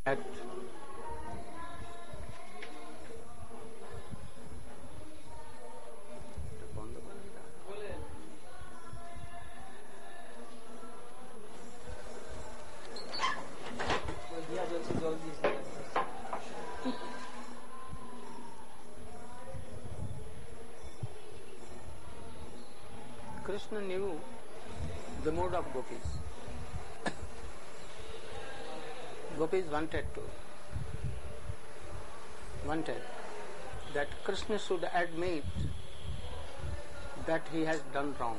At Krishna knew the mood of gopis. Gopis wanted that Krishna should admit that he has done wrong.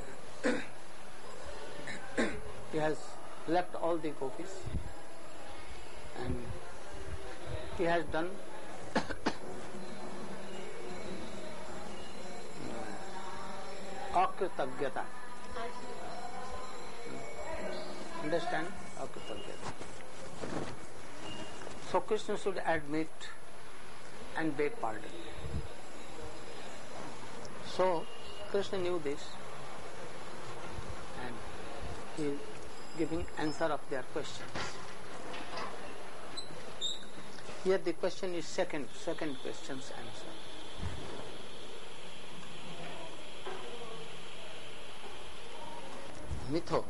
He has left all the gopis and he has done akritagata. Understand? Akritagata. So Krishna should admit and beg pardon. So Krishna knew this and he is giving answer of their questions. Here the question is second question's answer. Mitho.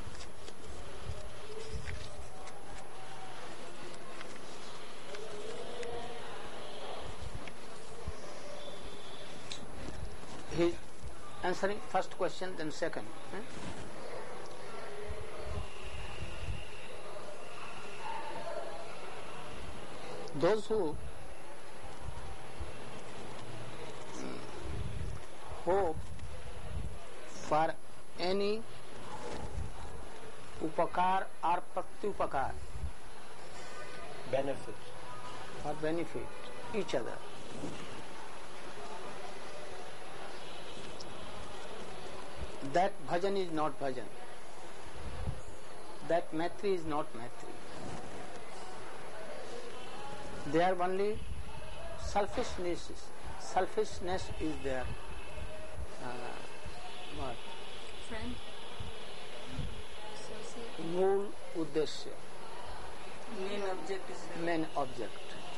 He is answering first question, then second. Those who hope for any upakar or pratyupakar, benefit each other, that bhajan is not bhajan, that maitri is not maitri. They are only selfishness is their what? Friend, associate. Mool uddeshya. Main object.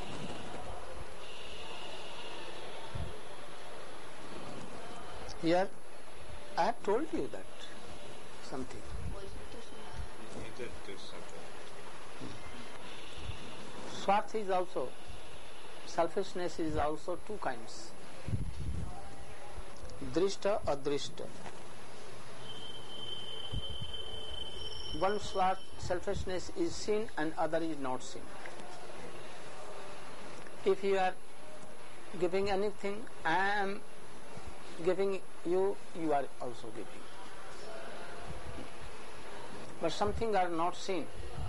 Here, I have told you that something. He did do something. Swarth is also, selfishness is also two kinds. Drishta, adrishta. One swarth, selfishness is seen and other is not seen. If you are giving anything, I am giving you, you are also giving. But something are not seen.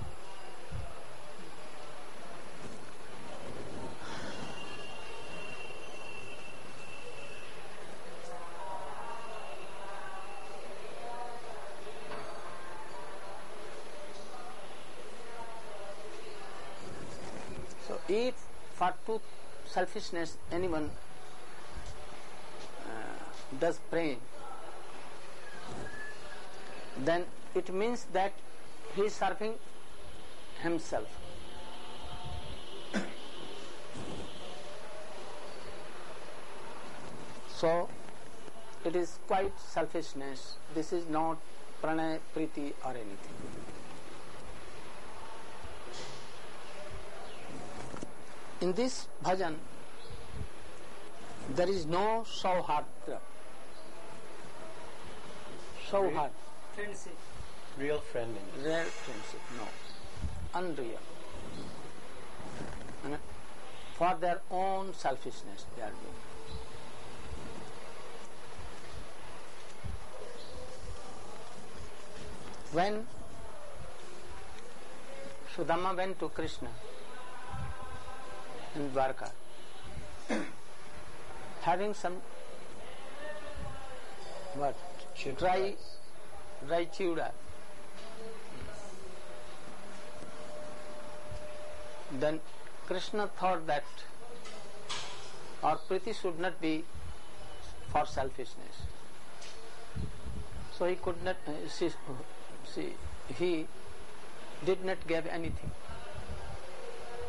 So if for truth, selfishness, anyone does praying, then it means that he is serving himself. So it is quite selfishness. This is not pranay, priti or anything. In this bhajan, there is no sauhatra. Sauhatra. Friendship. Real friendliness. Real friendship, no. Unreal. And for their own selfishness they are doing. When Sudama went to Krishna in Dwarka, having some what? Dry chiuda. Then Krishna thought that our priti should not be for selfishness. So he could not he did not give anything.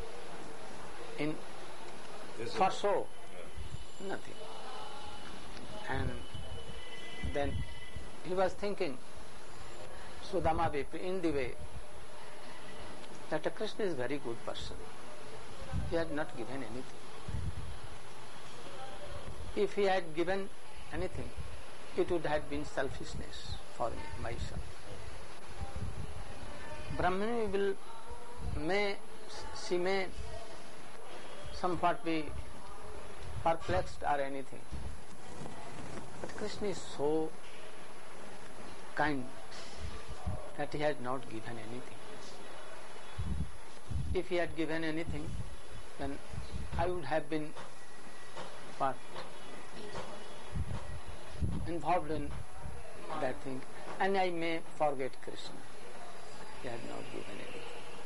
in Visible. for show, Yeah. nothing. And then he was thinking, Sudama Vipra, in the way that Krishna is a very good person. He had not given anything. If he had given anything, it would have been selfishness for me, myself. Brahmani she may somewhat be perplexed or anything. But Krishna is so kind that he had not given anything. If he had given anything, then I would have been what? Involved in that thing, and I may forget Krishna. He had not given anything.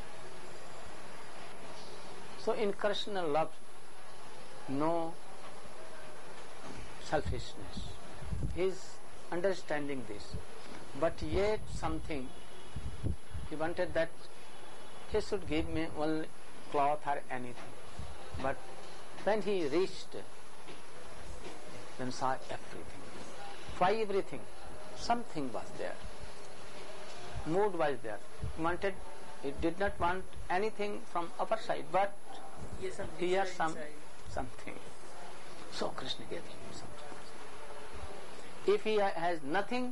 So in Krishna love, no selfishness. He is understanding this, but yet something he wanted that he should give me only cloth or anything. But when he reached, then saw everything. Why everything? Something was there. Mood was there. He did not want anything from upper side, but here something. So Krishna gave him something. If he has nothing,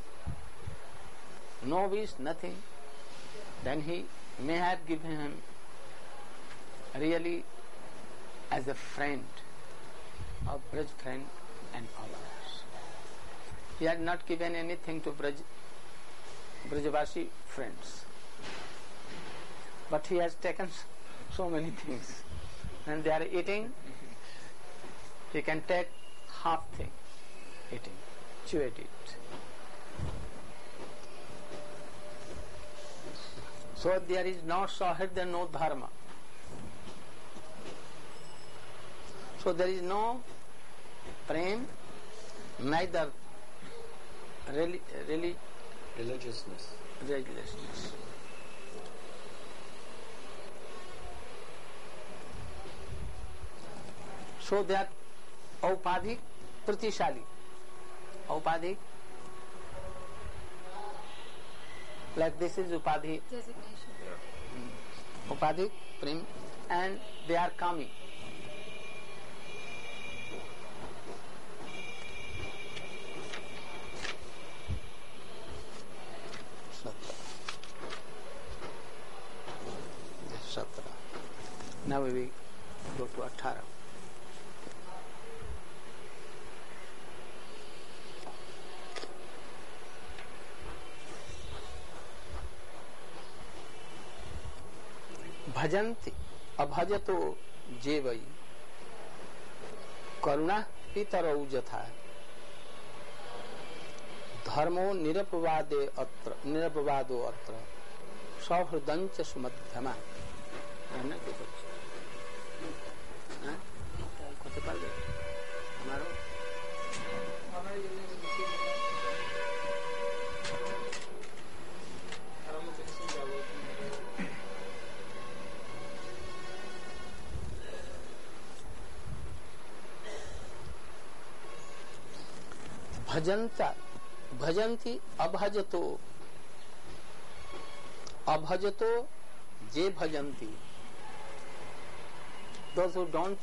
no wish, nothing, then he may have given him really as a friend, a Braj friend and followers. He had not given anything to Brajavasi friends, but he has taken so many things. When they are eating, he can take half thing, eating, chew at it. So there is no sahidya, no dharma. So there is no prem, neither Religiousness. religiousness. So they are aupadhik, pratishali. Aupadhik, like this is upadhi, Designation. upadhik, prem, and they are kami. Satra. Now we will go to 18. भजन्ति अभजतो जेवै करुणा पितरौ जथा धर्मो निरपवादो अत्र सौहृदंच सुमध्यमा কত পারবে আমারও भजन्ति अभजतो जे भजन्ति. Those who don't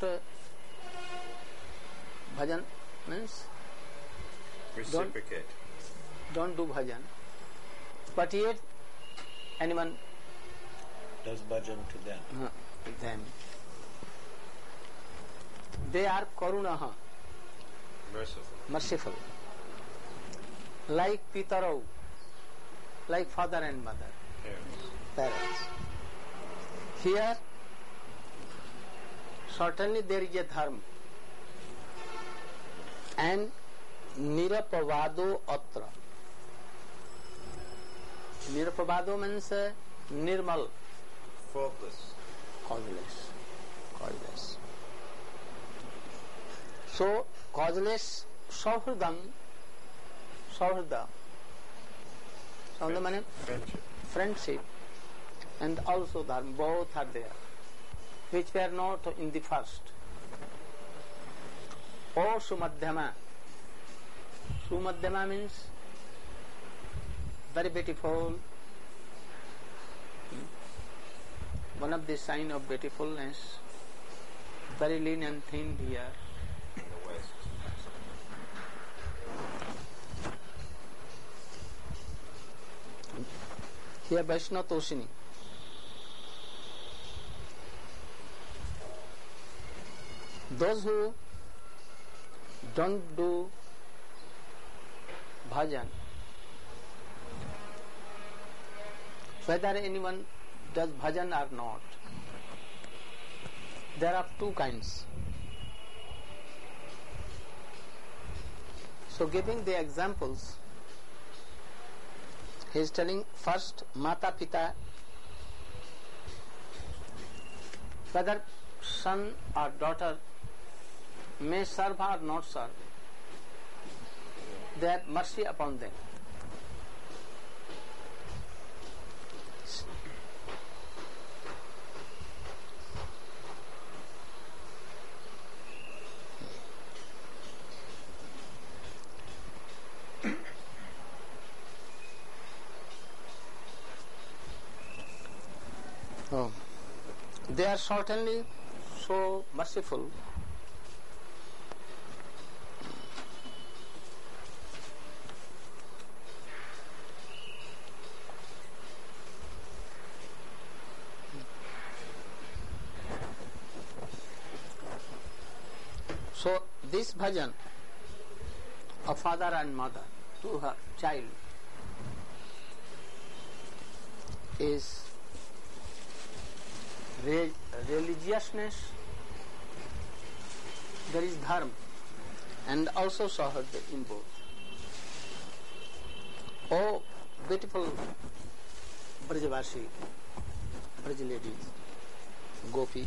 bhajan means Reciprocate. don't do bhajan, but yet anyone Does bhajan to them. them. They are karunaha, merciful, like pitarau, like father and mother, parents. Here certainly there is a dharma, and nirapavado atra. Nirapavado means nirmal, causeless. So causeless sauhridam, means friendship, and also dharma, both are there. which were not in the first. O Sumadhyama. Sumadhyama means very beautiful. One of the sign of beautifulness, very lean and thin here. In the West. Here Vaishnava Toshini. Those who don't do bhajan, whether anyone does bhajan or not, there are two kinds. So giving the examples, he is telling first Mata Pita, whether son or daughter may serve or not serve, they have mercy upon them. They are certainly so merciful. So this bhajan of father and mother to her child is religiousness, there is dharma, and also sahadya in both. Oh, beautiful Brajavashi, Braj ladies, Gopi,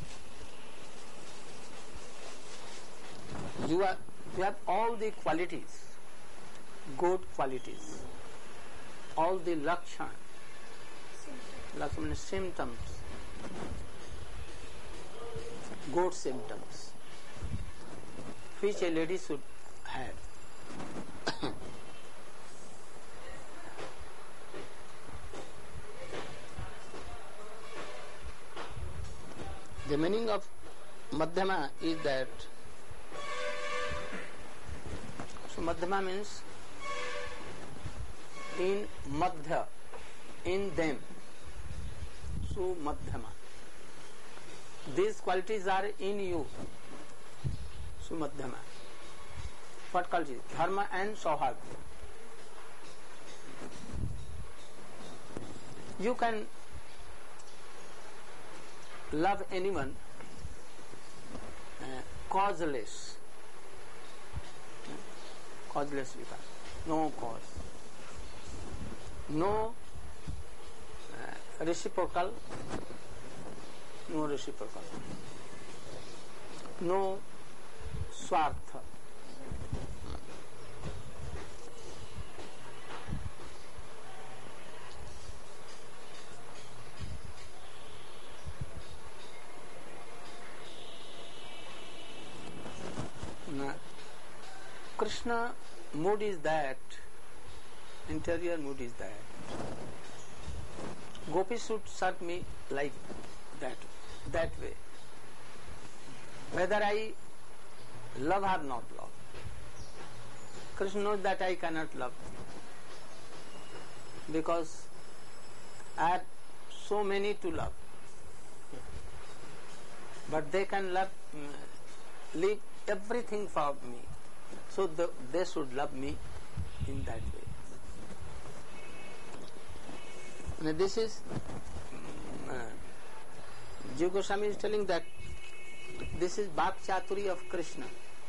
you have all the qualities, good qualities, all the lakshana, means symptoms, good symptoms, which a lady should have. The meaning of Madhyama is that, so Madhyama means in Madhya, in them, so Madhyama. These qualities are in you, Sumadhyama. What qualities? Dharma and Sauhagya. You can love anyone causeless. Causeless because no cause. No reciprocal. No reciprocal. No swartha. Krishna mood is that, interior mood is that. Gopi should serve me like that way. Whether I love or not love. Krishna knows that I cannot love because I have so many to love. But they can leave everything for me. So they should love me in that way. And this is Jiva Goswami is telling that this is Bhak Chaturi of Krishna.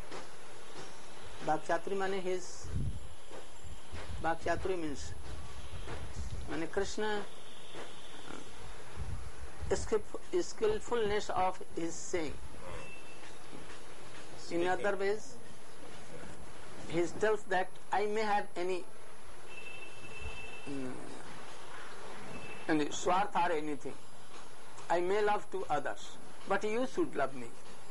Bhak Chaturi means Bhak Chaturi means Krishna skillfulness of his saying. In other ways, he tells that I may have any swarth or anything. I may love to others, but you should love me.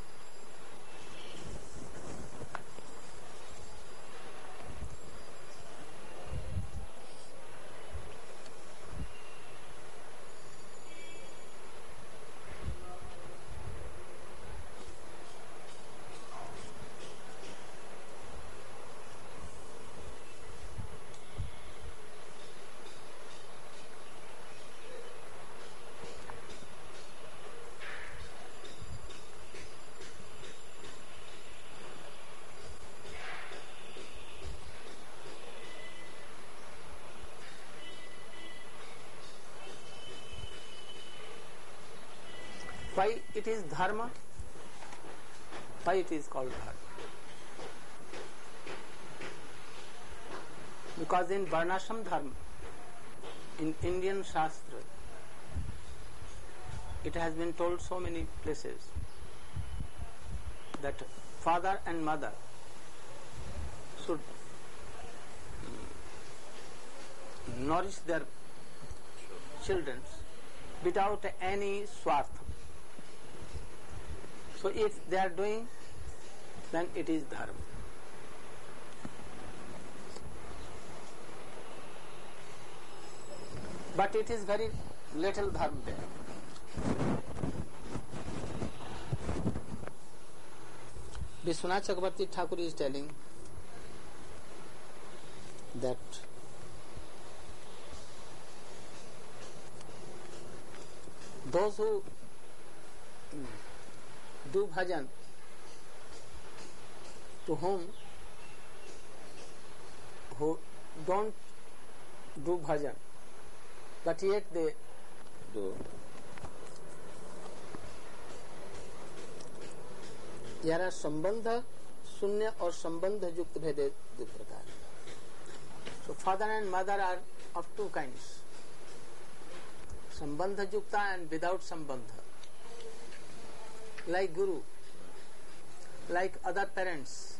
Why it is dharma? Why it is called dharma? Because in Varnashram dharma, in Indian Shastra, it has been told so many places that father and mother should nourish their children without any swarth. So if they are doing, then it is dharma. But it is very little dharma there. Vishwanath Chakravarti Thakur is telling that those who do bhajan, to whom who don't do bhajan, but yet they do. यारा संबंध शून्य और संबंध युक्त भेदे दो प्रकार. So father and mother are of two kinds. Sambandha yukta and without sambandha. Like guru, like other parents,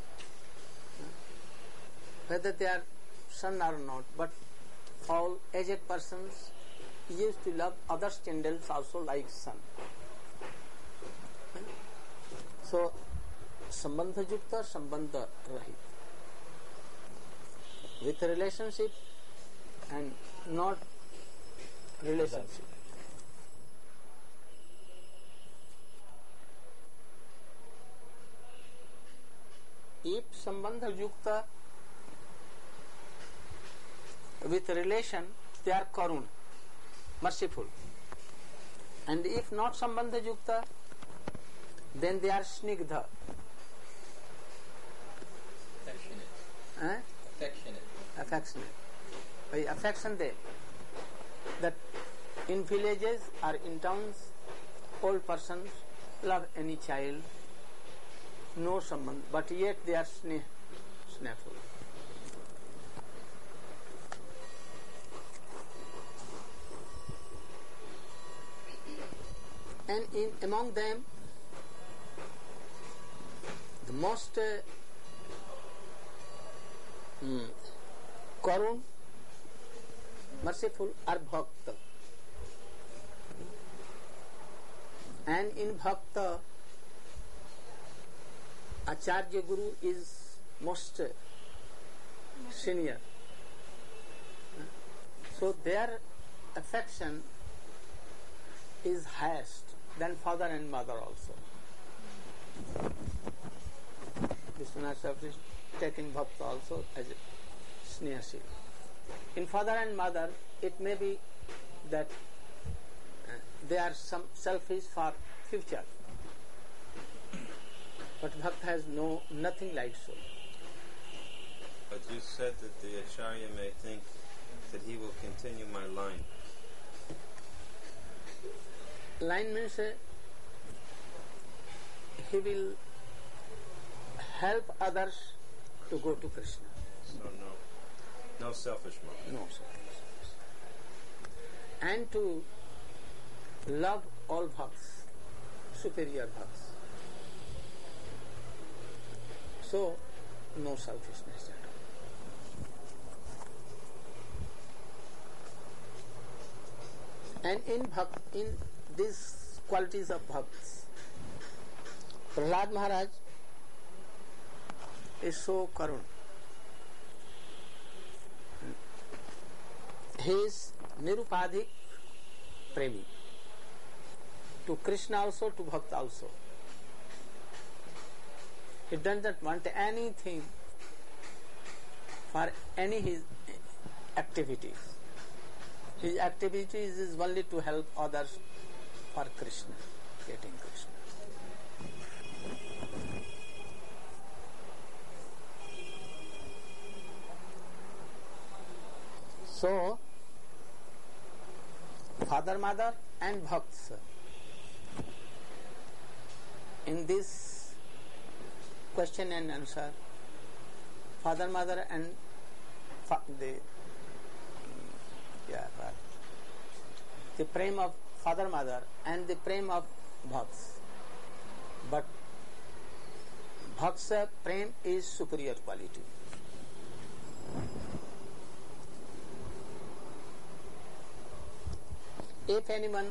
whether they are son or not, but all aged persons used to love other children also like son. So, sambandha yukta, sambandha rahit. With relationship and not relationship. If sambandha yukta with relation, they are karun, merciful. And if not sambandha yukta, then they are snigdha. Affectionate. Affectionate. By affection they. That in villages or in towns, old persons love any child, no sambandh, but yet they are snehful. And among them, the most karun, merciful are bhakta. And in bhakta, Acharya Guru is most senior. So their affection is highest than father and mother also. Vishwanath Chakravarti is taking bhakta also as a snehashil. In father and mother, it may be that they are some selfish for future. But bhakta has nothing like so. But you said that the Acharya may think that he will continue my line. Line means he will help others to go to Krishna. So no selfish motive. No selfish. And to love all bhakts, superior bhakts. So, no selfishness at all. And in this qualities of bhakts. Prahlad Maharaj is so karun. He is nirupadhik premi. To Krishna also, to Bhakta also. He does not want anything for any his activities. His activities is only to help others for Krishna, getting Krishna. So, father, mother and bhakts, in this question and answer, father, mother and the prem of father, mother and the prem of bhakts. But bhakts prem is superior quality. If anyone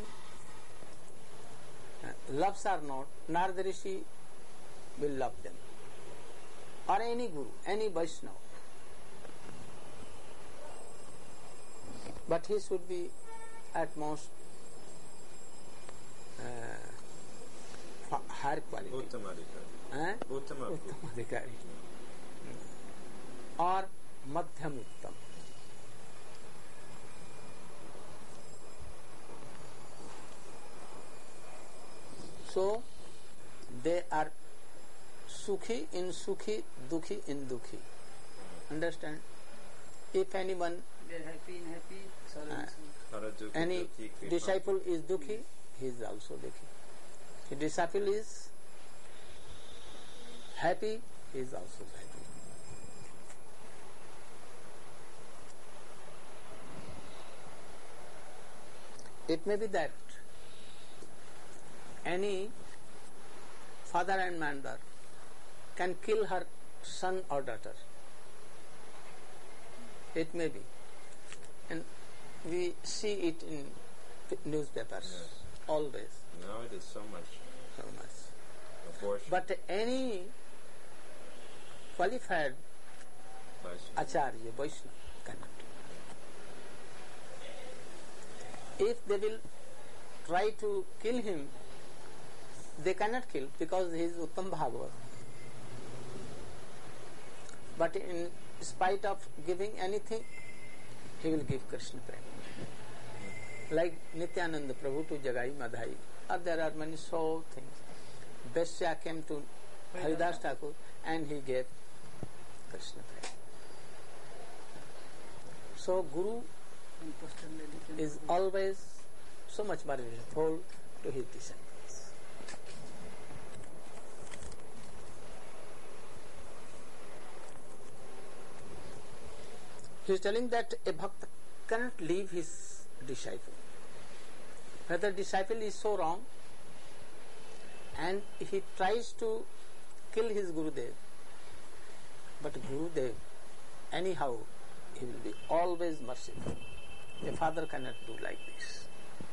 loves or not, Narada Rishi will love them. Or any Guru, any Vaishnava. But he should be at most higher quality. Uttamadhikari. Uttamadhikari. Or Madhyam Uttam. So, they are Sukhi in Sukhi, Dukhi in Dukhi. Understand? If anyone, They are happy in happy, sorrow in sorrow. any disciple is Dukhi, he is also Dukhi. If disciple is happy, he is also happy. It may be that any father and mother can kill her son or daughter. It may be. And we see it in newspapers, Yes. always, Now it is so much so much. abortion. But any qualified Vaishnava. Acharya, Vaishnava cannot do. If they will try to kill him, they cannot kill because he is Uttam Bhagavat. But in spite of giving anything, he will give Krishna Prem. Like Nityananda Prabhu to Jagai Madhai. Or there are many so things. Besya came to Haridas Thakur and he gave Krishna Prem. So Guru And postal lady can is do. always so much merciful to his disciples. He is telling that a bhakta cannot leave his disciple. Whether disciple is so wrong and he tries to kill his Gurudev, but Gurudev anyhow he will be always merciful. A father cannot do like this.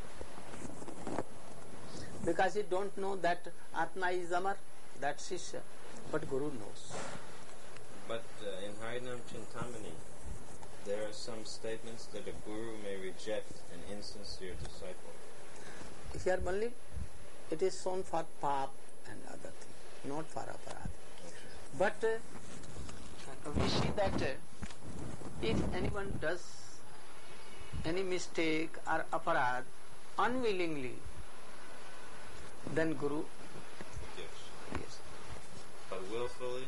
Because he don't know that Atma is Amar, that Shishya, but Guru knows. But in Harinam Chintamani, there are some statements that a guru may reject an insincere disciple. Here only it is shown for pap and other things, not for aparad. But we see that if anyone does any mistake or aparad unwillingly, then Guru Yes. yes. But willfully,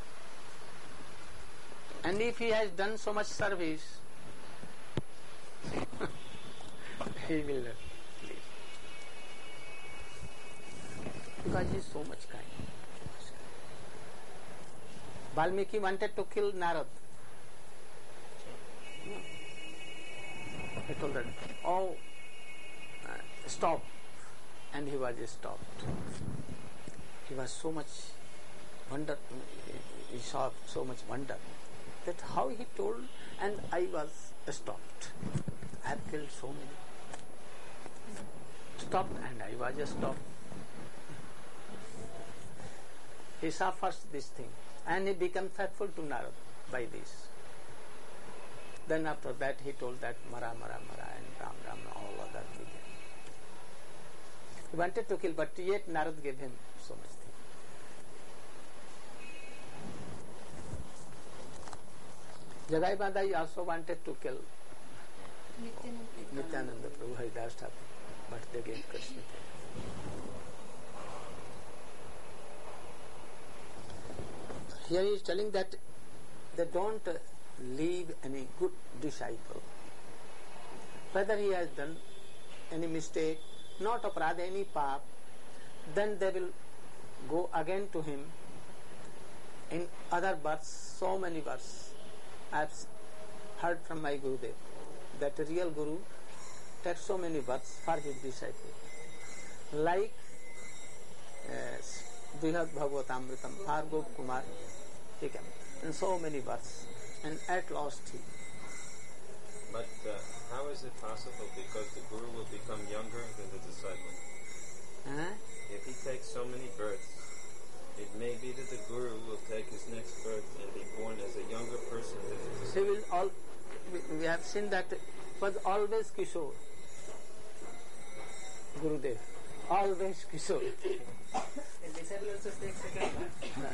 And if he has done so much service, he will leave. Because he is so much kind. Valmiki wanted to kill Narad. He told that, oh, stop. And he was stopped. He was so much wonder, he saw so much wonder that how he told, and I was stopped. I have killed so many. stopped and I was stopped. He saw first this thing and he became faithful to Narad by this. Then after that he told that Mara, Mara, Mara and Ram, Ram, all other began. He wanted to kill, but yet Narad gave him so much thing. Jagai Madai also wanted to kill Nityananda Prabhu, Haridas Thakur, but they gave Krishna. Here he is telling that they don't leave any good disciple. Whether he has done any mistake, not aparadha, any pap, then they will go again to him in other births, so many births. I have heard from my Gurudev that a real Guru takes so many births for his disciple. Like Brihad Bhagavatamritam, Bhargav Kumar, he came in so many births, and at last he. But how is it possible? Because the Guru will become younger than the disciple. If he takes so many births, it may be that the Guru will take his next birth and be born as a younger person than the disciple. He will we have seen that it was always Kishore. Gurudev, always Kishore. The disciple also takes second birth.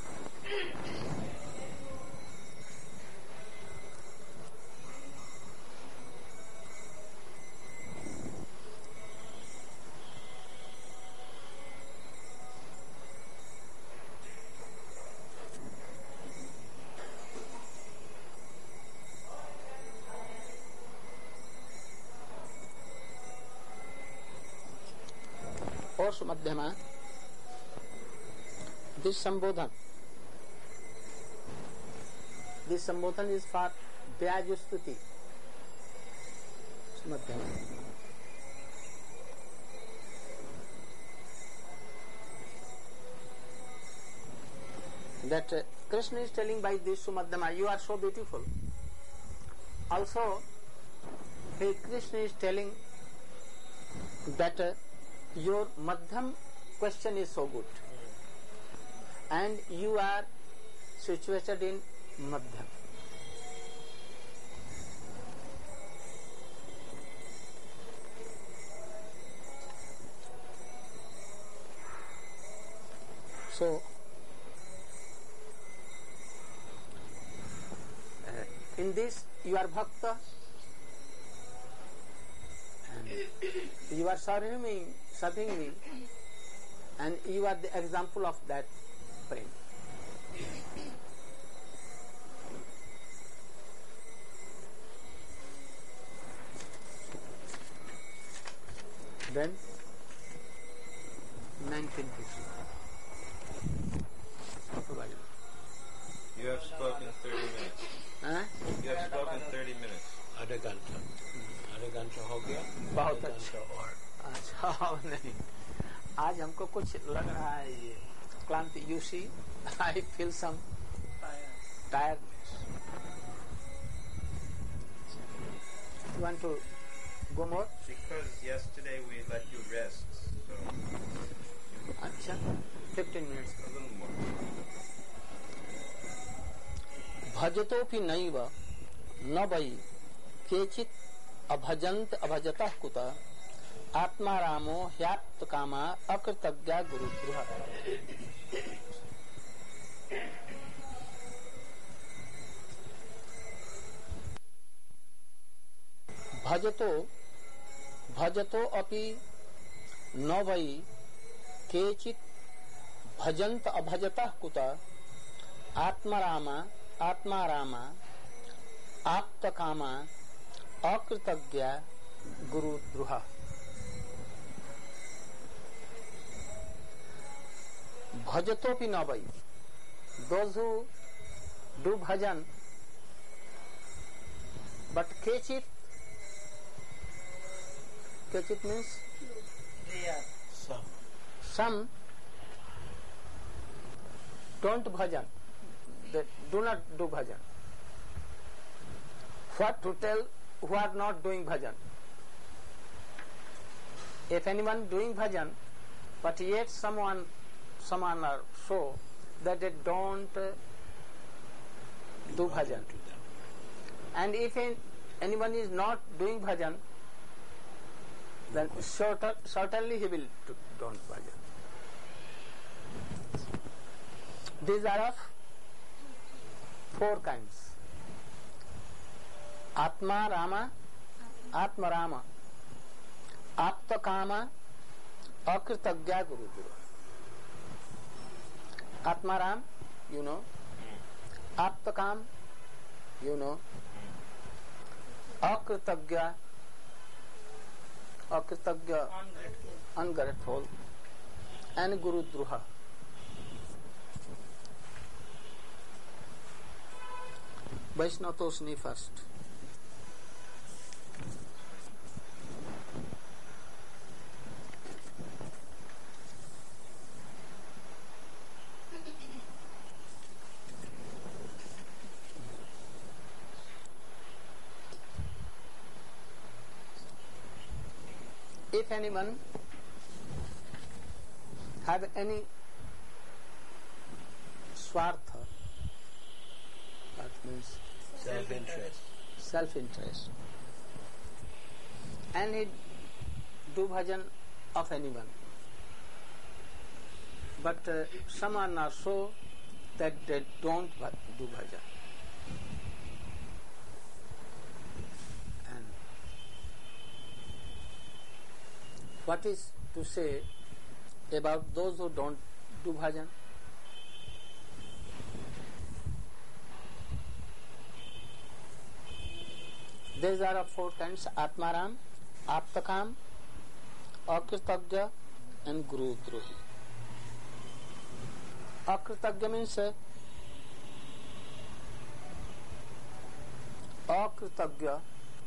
Or Madhyama, this Sambodhan is for Vyajustuti. Madhyama. That Krishna is telling by this Sumadhyama, you are so beautiful. Also, Krishna is telling that your Madhyam question is so good, and you are situated in Madhyam. So, in this you are Bhakta, and you are serving me, and you are the example of that prem. Then 1950. You have spoken 30 minutes. You have spoken 30 minutes. आधा घंटा हो गया. बहुत अच्छा. अच्छा नहीं, आज हमको कुछ लग रहा है ये क्लांति. You see, I feel some tiredness. You want to go more? Because yesterday we let you rest, so. अच्छा, 15 minutes. A little more. भजतोपि नैव न वै केचित् अभजन्त अभजतः कुतः आत्मारामो ह्याप्त कामा अकृतज्ञा गुरुद्रोह. भजतो अपि न वै केचित् भजन्त अभजतः कुतः आत्मारामा आप्त कामा अकृतज्ञा गुरुद्रोह. Bhajatopi na vai. Those who do bhajan, but kechit means some don't bhajan. They do not do bhajan. What to tell who are not doing bhajan? if anyone doing bhajan, but yet someone are so that they don't do bhajan. And if anyone is not doing bhajan, then certainly he will don't bhajan. These are of 4 kinds. Atma Rama, Atma Rama, Apta Kama, Akritagya Guru Guru. Atma Ram, you know. Apta Kam, you know. Akritagya, ungrateful, and Guru Druha. Vaishnatosni first. If anyone have any swartha, that means self-interest, and he do bhajan of anyone, but someone are so that they don't do bhajan. And what is to say about those who don't do bhajan? These are of 4 kinds: Atmaram, Aptakam, Akritagya, and Guru Drohi. Akritagya means Akritagya,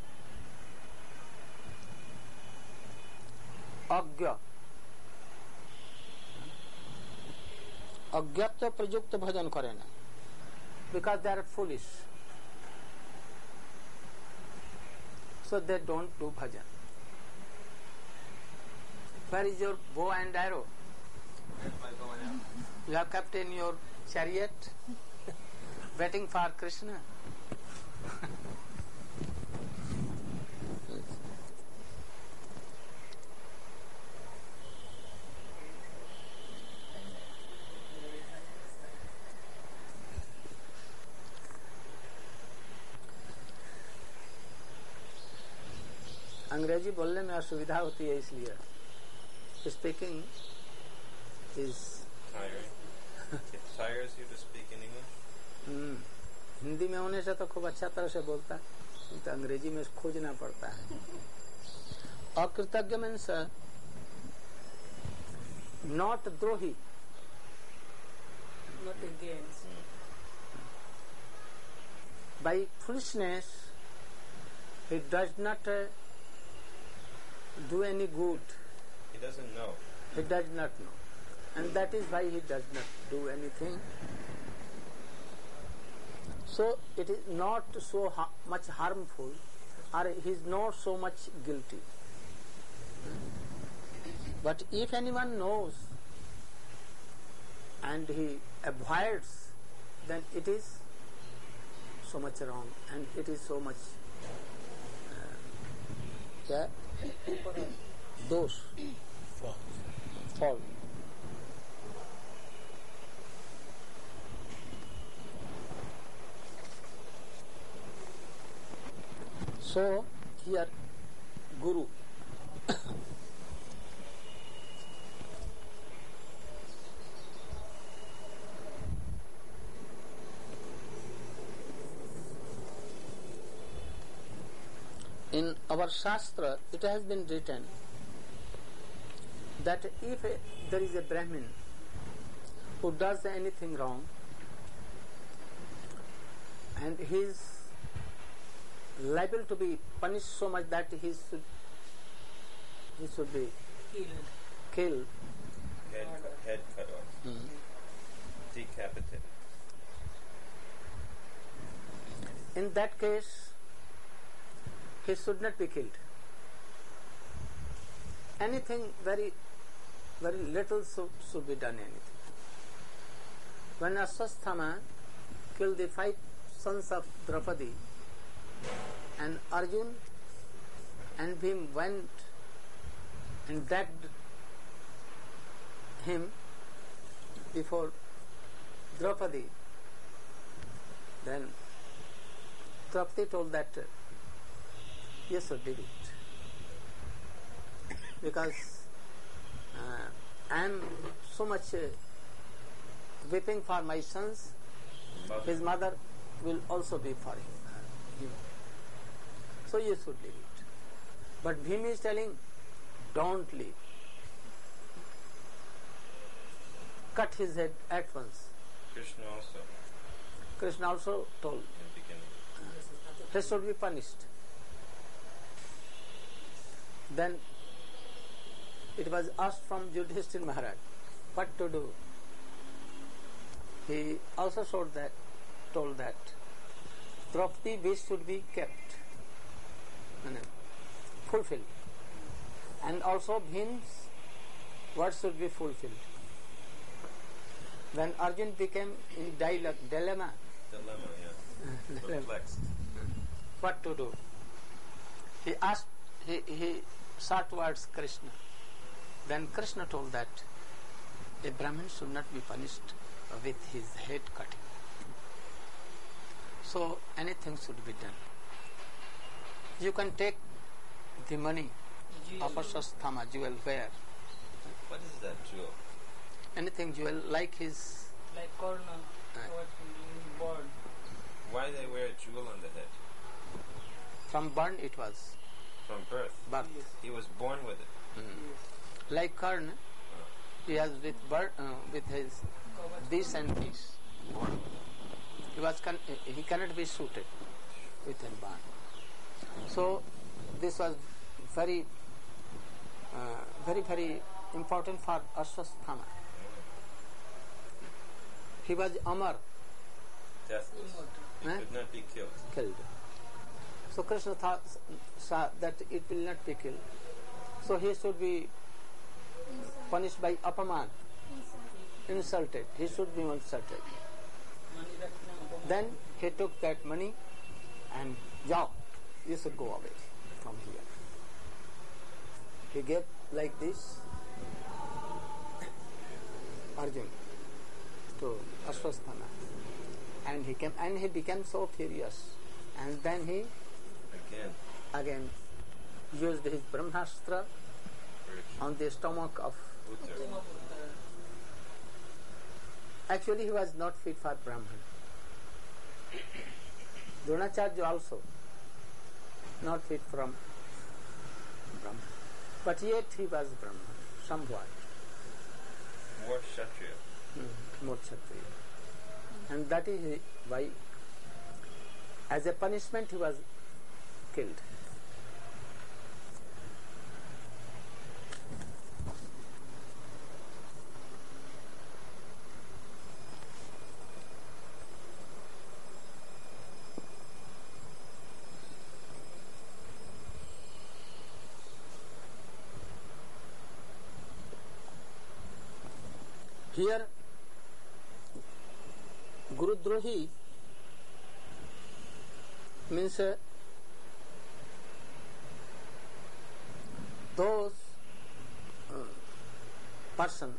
Agya, Agyatya prajukta bhajan kare na, because they are foolish. So they don't do bhajan. Where is your bow and arrow? You have kept in your chariot, waiting for Krishna. अंग्रेजी बोलने में असुविधा होती है, इसलिए speaking is Hindi में होने से तो खूब अच्छा तरह से बोलता है, तो अंग्रेजी में खोजना पड़ता है. अकृतज्ञ मीन्स नॉट द्रोही, Not against. by foolishness he does not do any good. He doesn't know. He does not know, and that is why he does not do anything. So it is not so much harmful, or he is not so much guilty. But if anyone knows and he avoids, then it is so much wrong, and it is so much dosh, fault. So here Guru in our Shastra it has been written that if there is a Brahmin who does anything wrong and he is liable to be punished so much that he should be killed. Head cut off. Decapitated. In that case, he should not be killed. anything very little should be done, anything. When Ashwasthama killed the 5 sons of Draupadi, and Arjun and Bhim went and dragged him before Draupadi, then Draupadi told that you should do it, because I am so much weeping for my sons, his mother will also be for him. So you should leave it. But Bhim is telling, don't leave. Cut his head at once. Krishna also told he should be punished. Then it was asked from Yudhishthira Maharaj what to do. He also told that Draupadi wish should be kept, fulfilled, and also Bhim's words should be fulfilled. When Arjun became in dilemma, Perplexed. what to do, he sought towards Krishna. Then Krishna told that a Brahmin should not be punished with his head cutting. So anything should be done. You can take the money of Ashwasthama, jewel, where? What is that jewel? Anything jewel, like his... Like corn, born. Why they wear a jewel on the head? From born it was. From birth. Birth. Yes. He was born with it. Yes. Like Karna, he has with his this and this born. He cannot be suited with a barn. So this was very important for Ashwasthama. He was Amar, Deathless. He could not be killed. So Krishna saw that it will not be killed. So he should be punished by Apaman, insulted. He should be insulted. Then he took that money and you should go away from here. He gave like this Arjun to Ashwasthama, and he became so furious, and then he again used his Brahmastra on the stomach of Uttara. Actually he was not fit for Brahman. Dronacharya also not fit from Brahman, but yet he was Brahman somewhat. More Kshatriya. More Kshatriya. And that is why as a punishment he was killed. Here, Gurudrohi means those persons,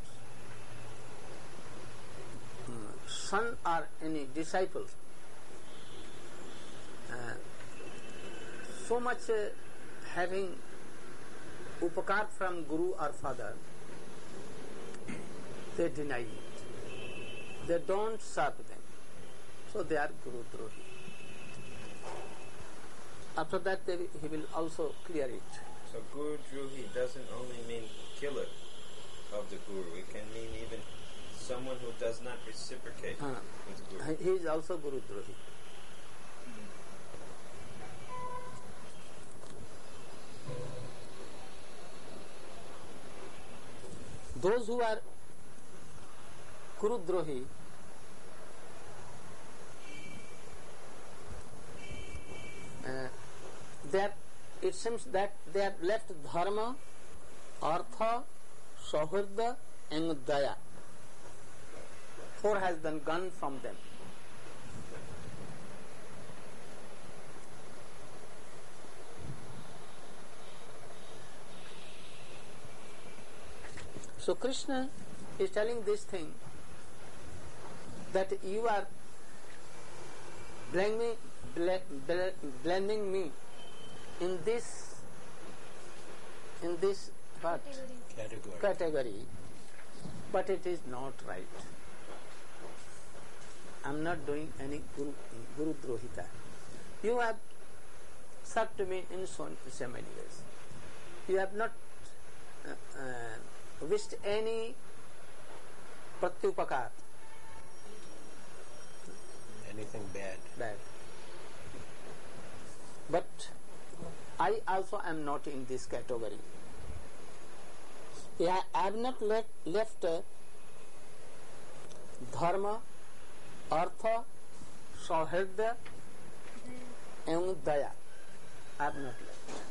son or any disciple, so much having upakar from Guru or Father, they deny it. They don't serve them. So they are Guru Drohi. After that he will also clear it. So Guru Drohi doesn't only mean killer of the Guru. It can mean even someone who does not reciprocate with Guru. He is also Guru Drohi. Those who are Guru Drohi, it seems that they have left dharma Artha, Sauhirda and Daya. 4 has been gone from them. So Krishna is telling this thing, that you are blending me in this what? Category, but it is not right. I am not doing any Guru Drohita. You have served me in so many ways. You have not wished any pratyupakar. Anything bad. But I also am not in this category. I have not left dharma, artha, sauhirda and daya. I have not left.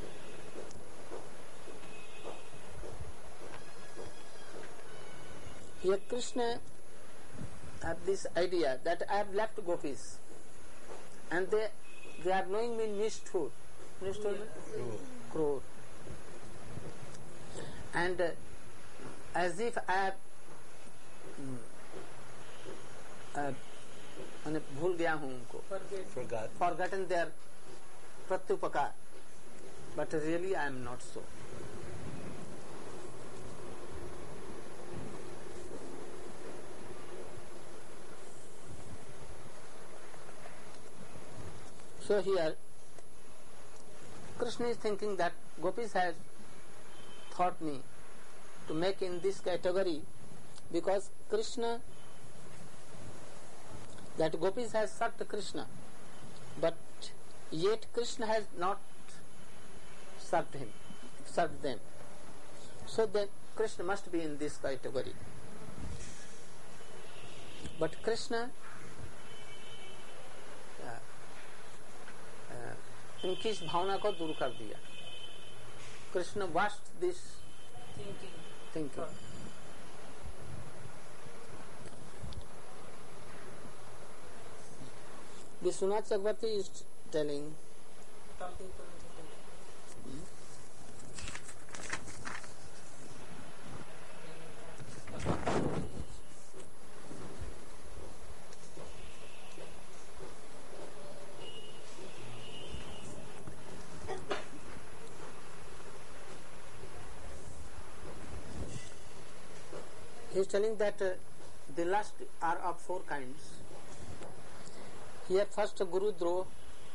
Here Krishna have this idea that I have left gopis and they are knowing me Nishthur. Nishthur means cruel. And as if I have भूल गया हूँ उनको, forgotten their pratyupakar, but really I am not so. So here Krishna is thinking that gopis has taught me to make in this category, because Krishna, that gopis has served Krishna, but yet Krishna has not served them. So then Krishna must be in this category. But Krishna इनकी इस भावना को दूर कर दिया. Krishna washed this thinking. Vishwanath Chakravarti is telling he is telling that the lust are of 4 kinds. Here first Guru Droh,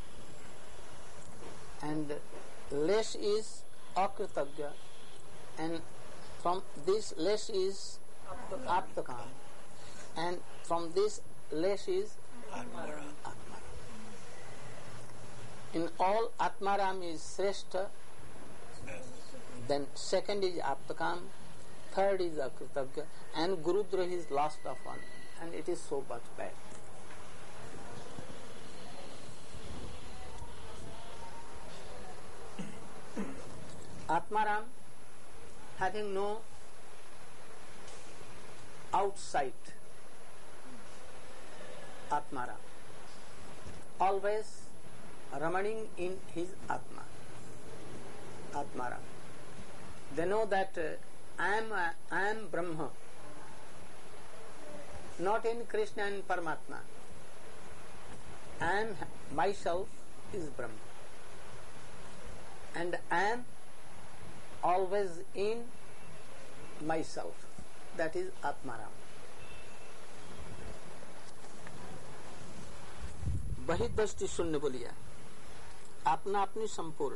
and less is Akritagya, and from this less is Aptakam, and from this less is Atmaram. In all, Atmaram is Sreshta, then second is Aptakam, third is Akritagya, and Guru Droh is last of one, and it is so much bad. Atmaram, having no outside, Atmaram, always remaning in his Atma, Atmaram. They know that I am Brahma, not in Krishna and Paramatma. I am myself is Brahma, and I am always in myself, that is Atmaram. बहिर्दृष्टि शून्य बोलिया, अपना अपनी संपूर्ण,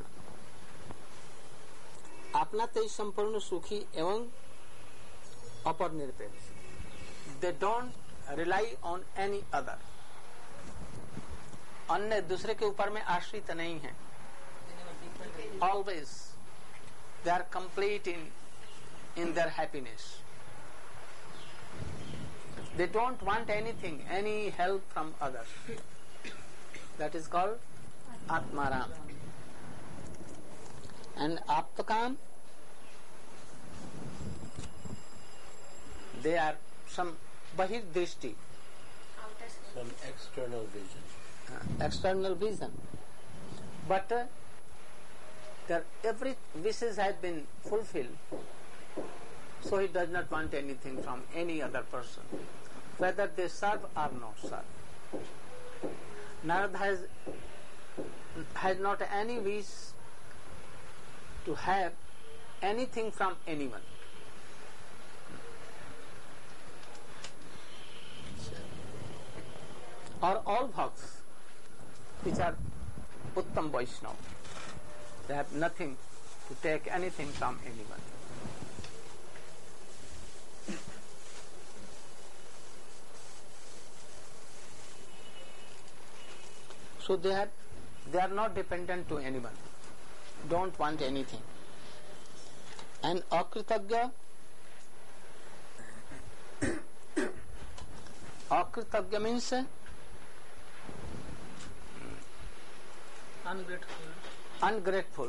अपना तेज संपूर्ण सुखी एवं अपर निरपेक्ष. They don't rely on any other. अन्य दूसरे के ऊपर में आश्रित नहीं है. Always they are complete in their happiness. They don't want anything, any help from others. That is called Atmaram. And Aptakam, They are some bahir-drishti, Some external vision. External vision. But their every wishes has been fulfilled, so he does not want anything from any other person, whether they serve or not serve. Narad has not any wish to have anything from anyone. Or all bhakts, which are Uttam Vaishnava, they have nothing to take anything from anyone. So they are not dependent to anyone, don't want anything. And akritagya means ungrateful.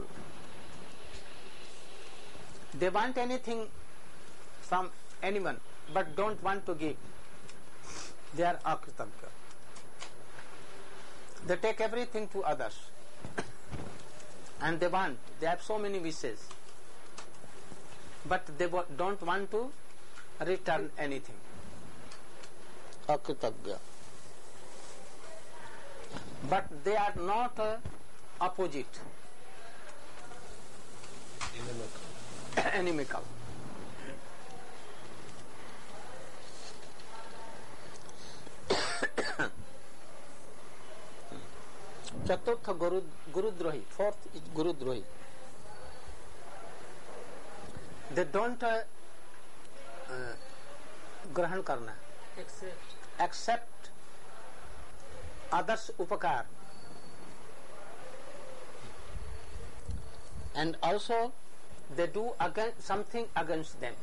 They want anything from anyone but don't want to give. They are akritagya. They take everything to others and they have so many wishes, but they don't want to return anything. Akritagya. But they are not opposite, inimical. Chaturtha Gurudrohi, fourth is Gurudrohi. They don't grahan karna, accept others' upakar, and also they do something against them.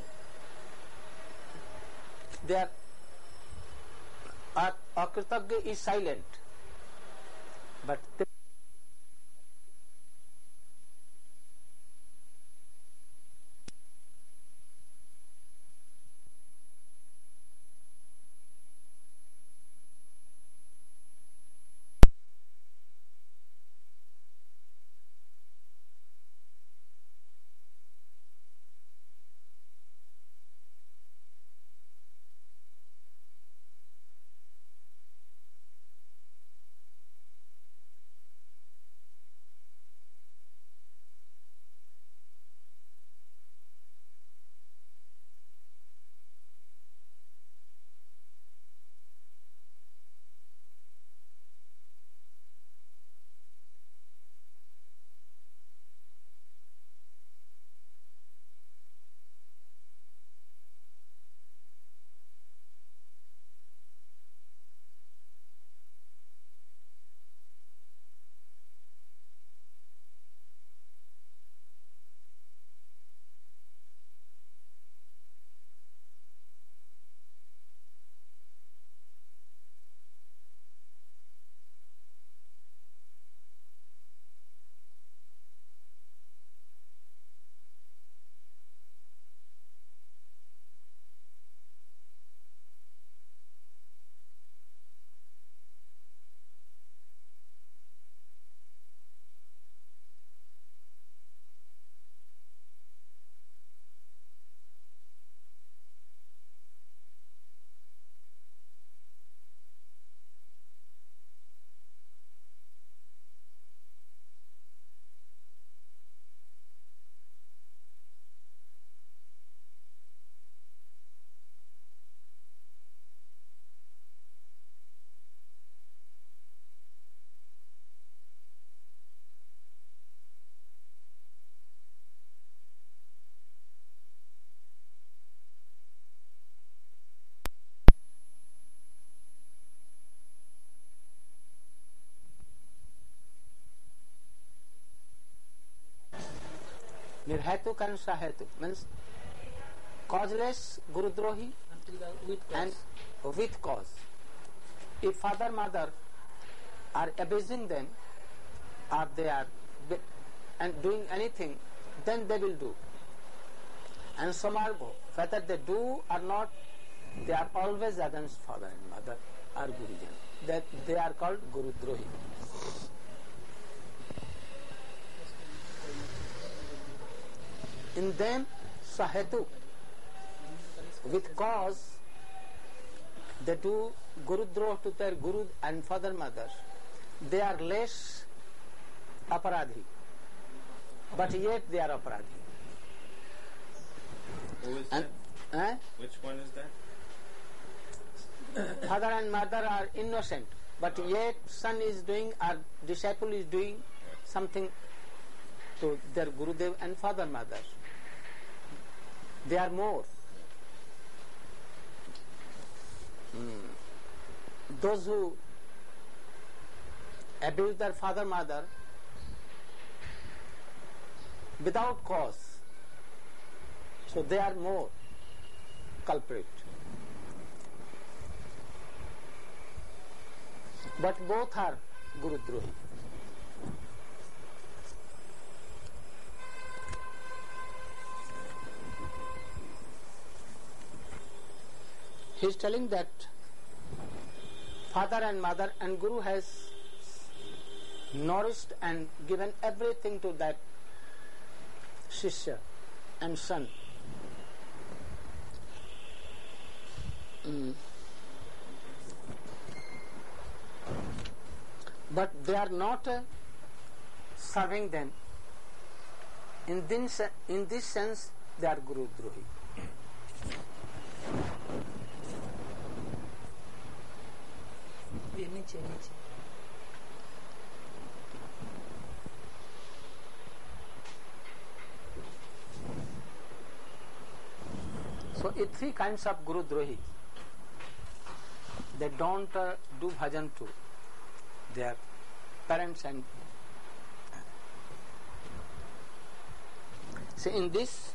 Their akritagya is silent, but Nirhetuk and Sahetuk means causeless Gurudrohi and with cause. If father, mother are abusing them or they are and doing anything, then they will do. And some are, whether they do or not, they are always against father and mother or Gurujan. That they are called Guru Drohi. In them, Sahetu, with cause, they do Guru Droh to their Guru and father mother. They are less aparadhi, but yet they are aparadhi. Who is that? Which one is that? Father and mother are innocent, but yet son is doing or disciple is doing something to their Gurudev and father mother. They are more. Those who abuse their father mother without cause, so they are more culprit. But both are Guru Drohi. He is telling that father and mother and Guru has nourished and given everything to that Shishya and son. But they are not serving them. In this sense, they are Guru Drohi. So, three kinds of Guru Drohi. They don't do bhajan to their parents and so in this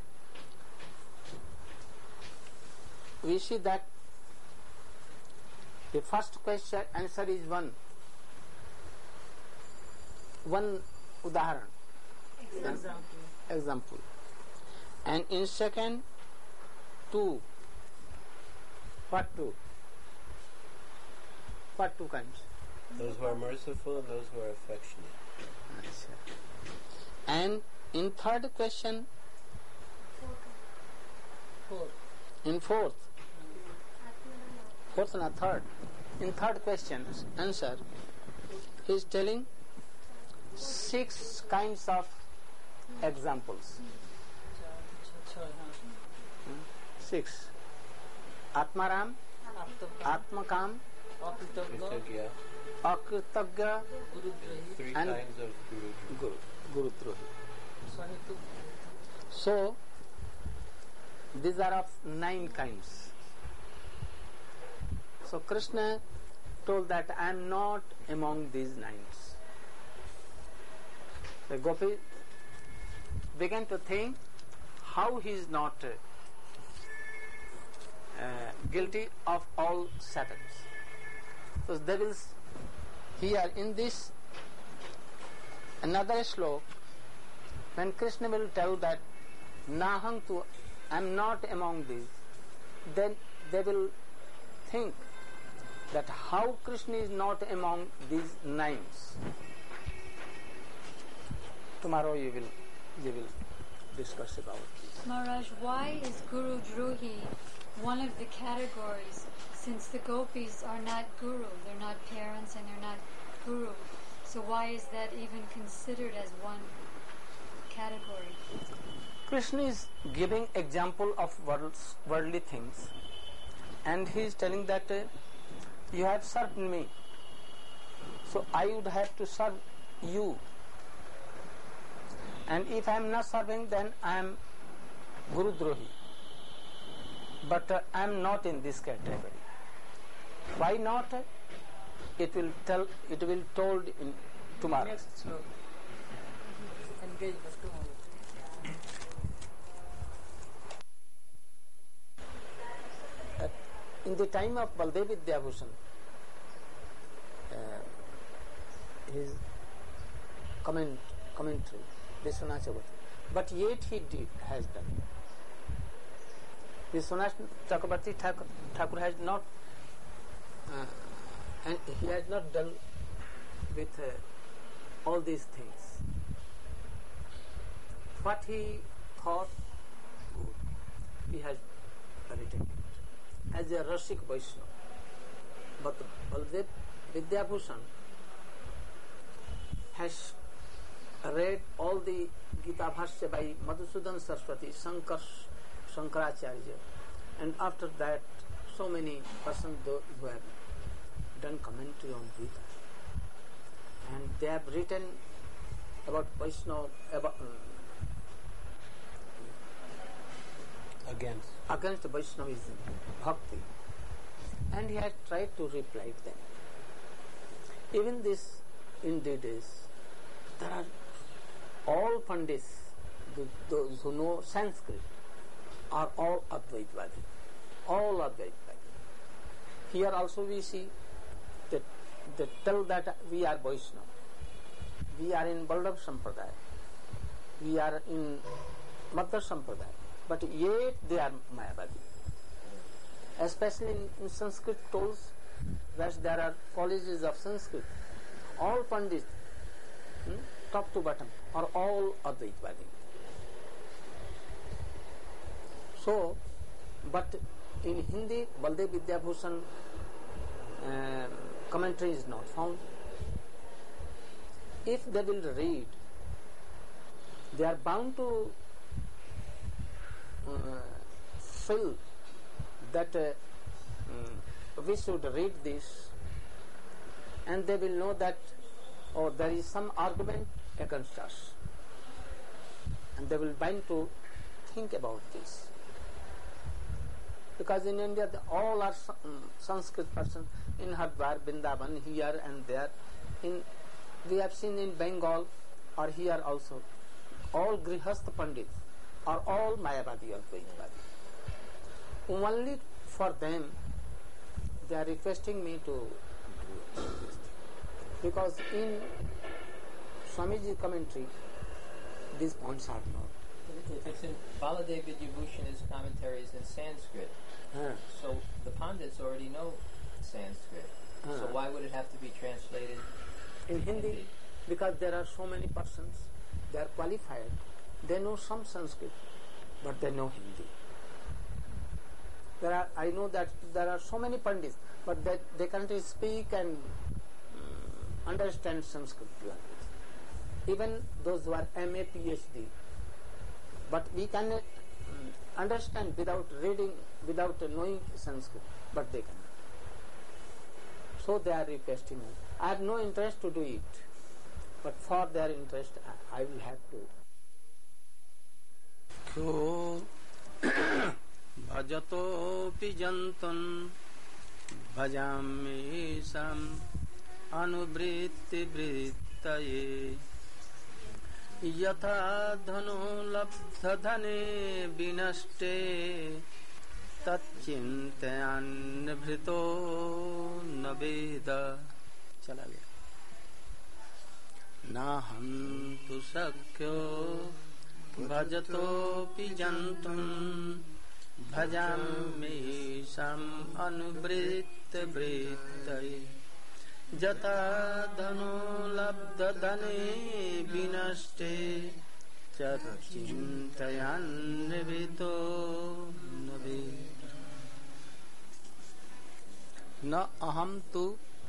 we see that the first question answer is one udaharan example, and in second two. What two kinds? Those who are merciful and those who are affectionate. And in third question, in fourth and third, in third question answer, he is telling 6 kinds of examples. 6. Atmaram, Atmakam, Akritagya, 3 and kinds of Guru Drohi. So, these are of 9 kinds. So, Krishna told that I am not among these 9. The Gopi began to think how he is not guilty of all Satans. So they will here in this another slok, when Krishna will tell that Nahang tu, I am not among these, then they will think that how Krishna is not among these 9. Tomorrow you will discuss about this. Maharaj, why is Guru Drohi one of the categories, since the gopis are not guru, they're not parents and they're not guru, so why is that even considered as one category? Krishna is giving example of worldly things, and he is telling that you have served me, so I would have to serve you, and if I am not serving, then I am Guru Drohi. But I am not in this category. Why not? It will told in tomorrow. Next slope. Engage in the time of Baldev Vidyabhushan, his commentary, Vishwanath Chakravarti, but yet he has done. Vishwanath Chakrabarti Thakur has not, and he has not done with all these things. What he thought good, he has written it as a Rasik Vaishnava. But Baldev Vidyabhushan has read all the Gita Bhashya by Madhusudan Saraswati, Shankaracharya, and after that so many persons who have done commentary on Gita, and they have written about Vaishnava, against Vaishnavism, Bhakti, and he had tried to reply them. Even this, indeed, is there are all Pandits, those who know Sanskrit, are all Advaitavadi. All Advaitavadi. Here also we see that they tell that we are Vaishnava. We are in Vallabh Sampradaya. We are in Madhya Sampradaya. But yet they are Mayavadi. Especially in Sanskrit tolls, where there are colleges of Sanskrit, all Pandits, top to bottom, are all Advaitavadi. So, but in Hindi, Baldev Vidyabhushan commentary is not found. If they will read, they are bound to feel that we should read this, and they will know that there is some argument against us, and they will bind to think about this. Because in India, all are Sanskrit persons, in Hardwar, Vrindavan, here and there. We have seen in Bengal or here also, all Grihastha Pandits are all Mayavadi or Dvaitavadi. Only for them, they are requesting me to do this. Because in Swamiji's commentary, these points are not. If it's in Baladev Vidyabhushan's commentary is in Sanskrit, so the Pandits already know Sanskrit. So why would it have to be translated in Hindi? Because there are so many persons, they are qualified, they know some Sanskrit, but they know Hindi. I know that there are so many Pandits, but they can't speak and understand Sanskrit language. Even those who are MA, PhD, but we can understand without reading, without knowing Sanskrit, but they cannot. So they are requesting me. I have no interest to do it, but for their interest, I will have to. Bhajato pijantun bhajami sam anubritti brittaye yatha dhanu labdha dhane binaste तच्चिंतयान Bhutto न वेद चला गया ना हम तु शक्यो भजतोपि जंतुं भजाम्येषाम् अनुवृत्त वृत्तये जता धनो लब्ध धने विनष्टे चिंतयान भृतो न वेद न अहम तु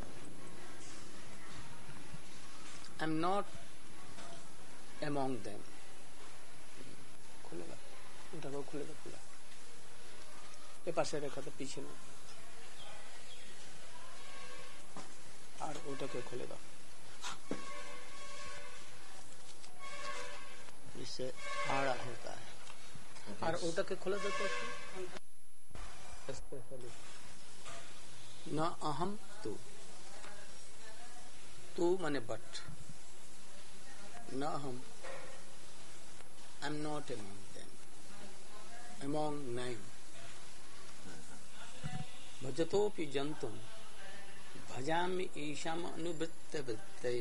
I am not among them. खुलेगा उनका वो खुलेगा पूरा ये पास रखा था पीछे में और उठा के खुलेगा इससे आड़ा होता है और उठा के खुला देता है न अहम तू तू माने बट न हम I am not among them, among nine. Bhajatopi jantum bhajami isham anubritta vrittaye.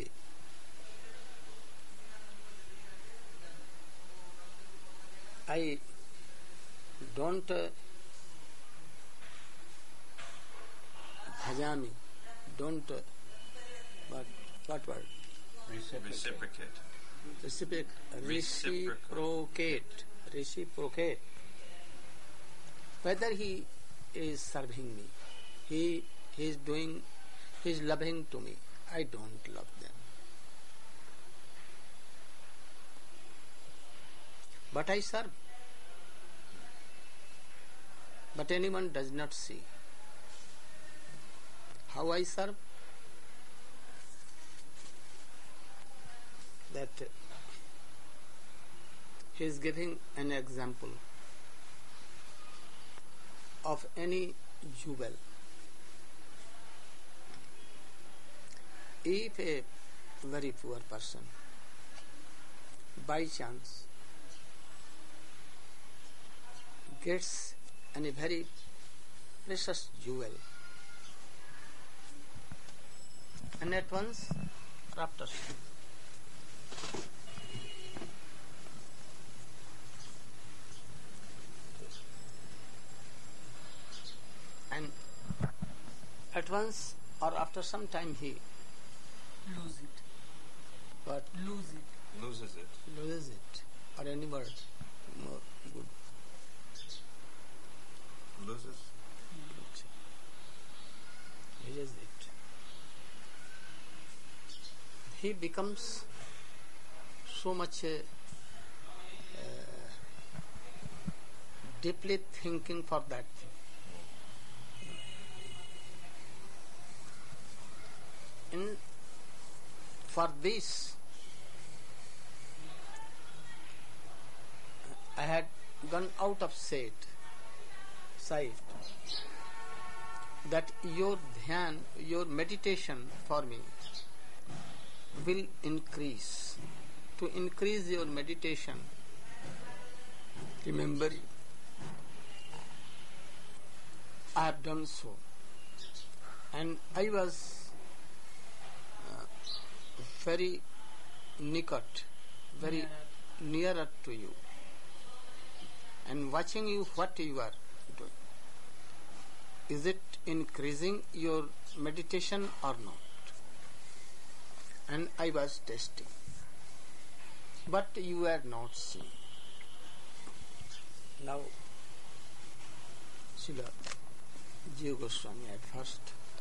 I don't Bhajami. Don't, what word? Reciprocate. Reciprocate. Whether he is serving me, he is loving to me, I don't love them. But I serve. But anyone does not see how I serve. That he is giving an example of any jewel. If a very poor person by chance gets a very precious jewel and at once raptures him, and at once or after some time he Lose it. what Lose it. loses it, or any word more good. Loses? Loses it. He becomes so much deeply thinking for that thing. And for this, I had gone out of sight that your dhyan, your meditation for me will increase. To increase your meditation, remember, I have done so. And I was very nikat, very nearer to you, and watching you what you are doing. Is it increasing your meditation or not? And I was testing. But you were not seeing. Now, Srila Jiva Goswami at first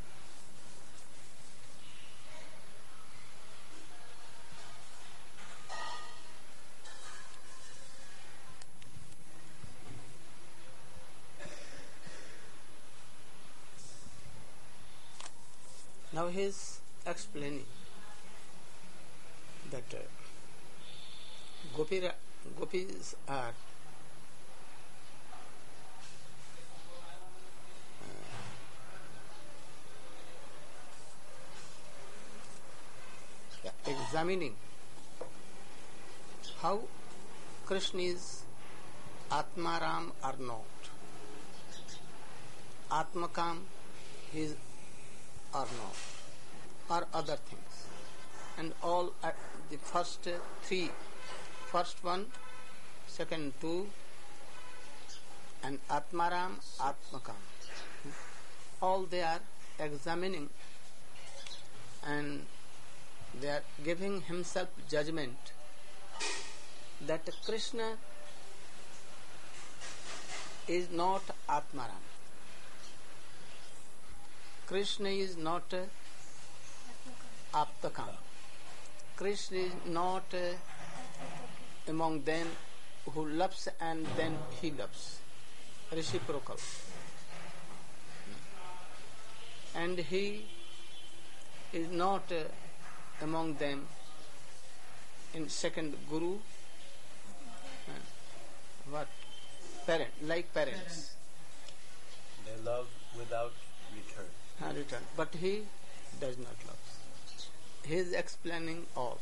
now he is explaining that gopis are examining how Krishna is Atmaram or not, Atmakam is or not, or other things. And all the first three, first one, second two, and Atmaram, Atmakam, all they are examining, and they are giving himself judgment that Krishna is not Atmaram. Krishna is not Aptakam. Krishna is not among them who loves and then he loves. Reciprocal. And he is not among them in second guru. What? Parent, like parents. They love without return. But he does not love. He is explaining all.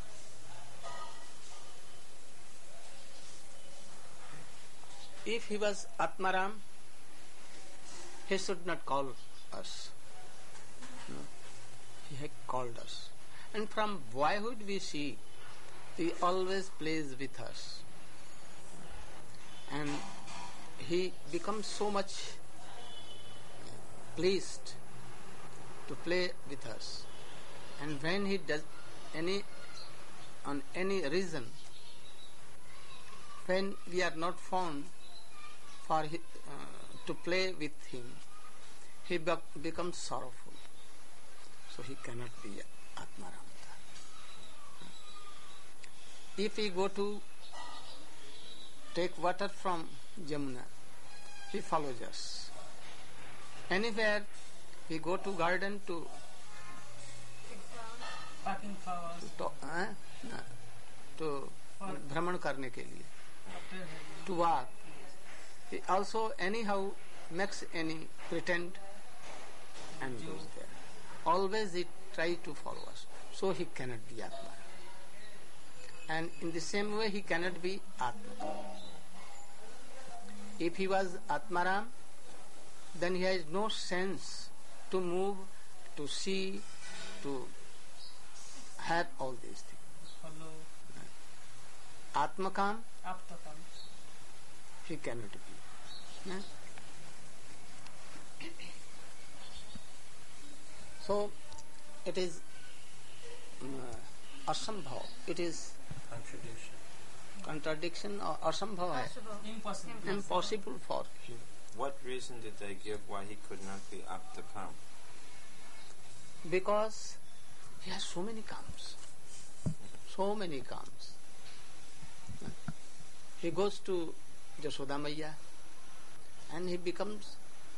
If he was Atmaram, he should not call us. No. He had called us. And from boyhood we see he always plays with us. And he becomes so much pleased to play with us. And when he does on any reason, when we are not found for to play with him, he becomes sorrowful. So he cannot be Atmaramta. If we go to take water from Jamuna, he follows us. Anywhere we go to garden to Packing flowers. to भ्रमण करने के लिए, to walk. He also anyhow makes any pretend and goes there. Always he try to follow us. So he cannot be Atma. And in the same way he cannot be Atma. If he was Atmaram, then he has no sense to move, to see, to have all these things. Atmakam, he cannot be. Yeah? So it is asambhav. It is contradiction or asambhav. Impossible for him. What reason did they give why he could not be Aptakam? Because he has so many kams. So many kams. He goes to Jashoda Maiya and he becomes,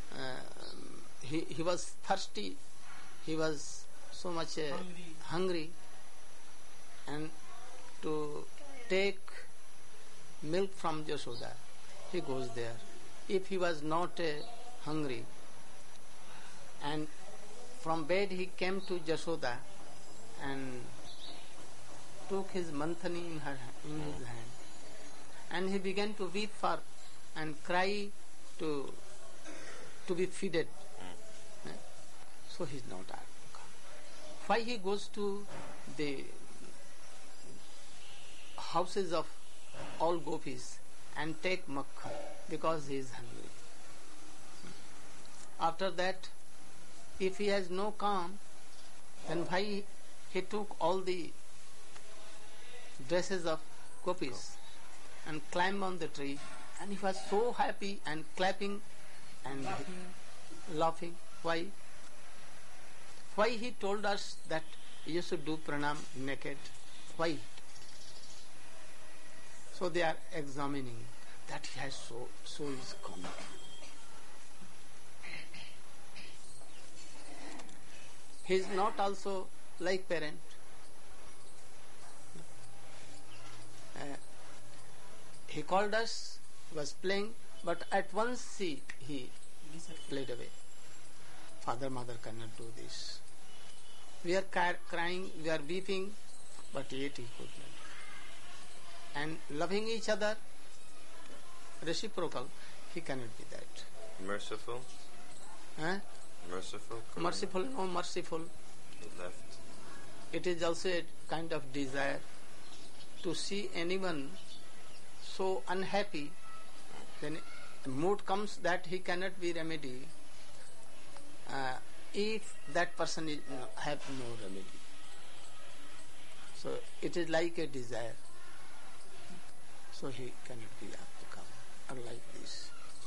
he was thirsty, he was so much hungry, and to take milk from Jashoda, he goes there. If he was not hungry, and from bed he came to Jashoda and took his manthani in his hand, and he began to weep for and cry to be feeded. So he is not Atmaka. Why he goes to the houses of all gopis and take makhan? Because he is hungry. After that, if he has no calm, then why he took all the dresses of gopis and climbed on the tree, and he was so happy and clapping and laughing. Why? Why he told us that you should do pranam naked? Why? So they are examining that he has so is comic. He is not also like parent. He called us, was playing, but at once he played away. Father, mother cannot do this. We are crying, we are weeping, but yet he could not. And loving each other, reciprocal, he cannot be that. Merciful? Merciful? Merciful, no merciful. He left. It is also a kind of desire to see anyone so unhappy, then a mood comes that he cannot be remedied if that person have no remedy. So it is like a desire. So he cannot be up to come, unlike this.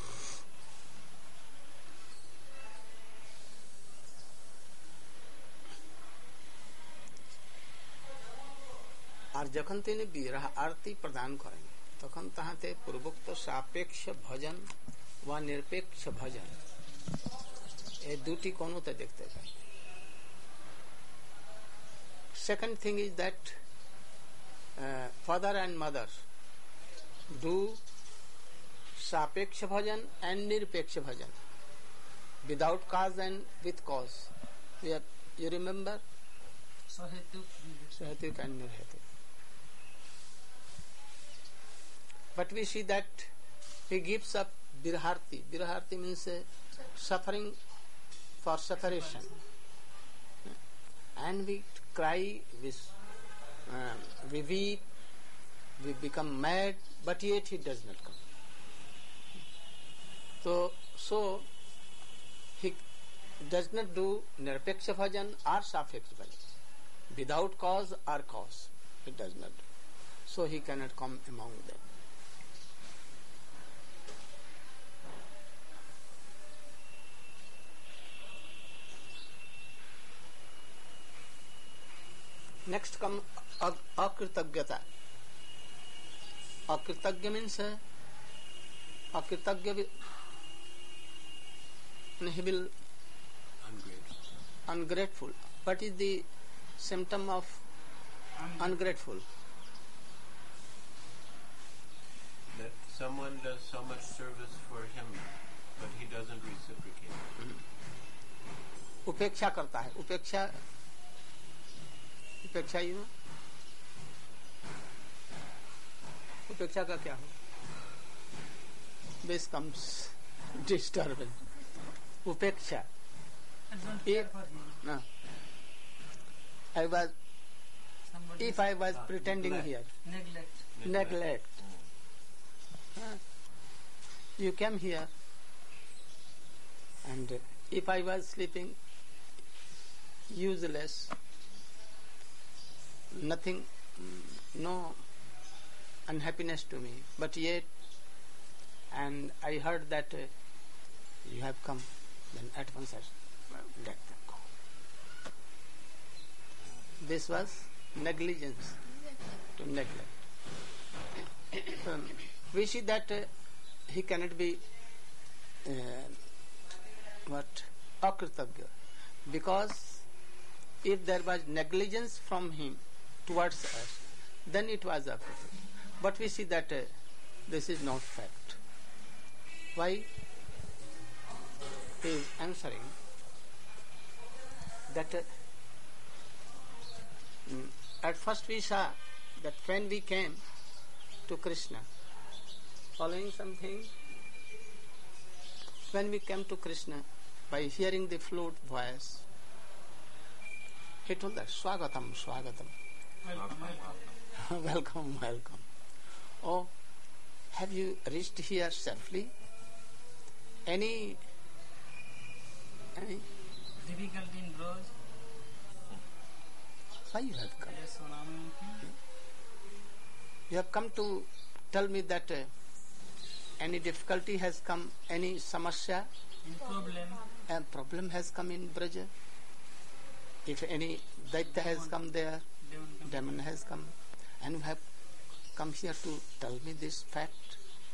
আর যখন তিনি বিরহ আরতি প্রদান করেন তখন তাহাতে পূর্বোক্ত সাপেক্ষ ভজন বা নিরপেক্ষ ভজন এই দুটি কোণতে দেখতে পাই। Second thing is that father and mother do sapeksha bhajan and nirpeksha bhajan without cause and with cause. You remember? Sahetuk and nirhetuk. But we see that he gives up birharti. Birharti means suffering for separation. And we cry, we weep, we become mad, but yet he does not come. So does not do nirapeksha bhajan or sapeksha bhajan. Without cause or cause, it does not do. So he cannot come among them. Next come akritagata. Akritagya means akritagya he will ungrateful. What is the symptom of ungrateful? That someone does so much service for him, but he doesn't reciprocate. उपेक्षा करता है. उपेक्षा you know? उपेक्षा का क्या हो? This comes disturbance. Upeksha. No. If I was pretending here. Neglect. You came here, and if I was sleeping, useless, nothing, no unhappiness to me, but yet, and I heard that you have come, then at once I said, let them go. This was negligence, to neglect. We see that he cannot be akritagya, because if there was negligence from him towards us, then it was akritagya. But we see that this is not fact. Why? He is answering that at first we saw that when we came to Krishna, following something, when we came to Krishna, by hearing the flute voice, he told us, Swagatam, Swagatam. Welcome, welcome. Oh, have you reached here safely? Any difficulty in growth? Why you have come? Yes, you have come to tell me that any difficulty has come, any samasya, a problem has come in Braja. If any daitya has come there, demon has come, and you have come here to tell me this fact.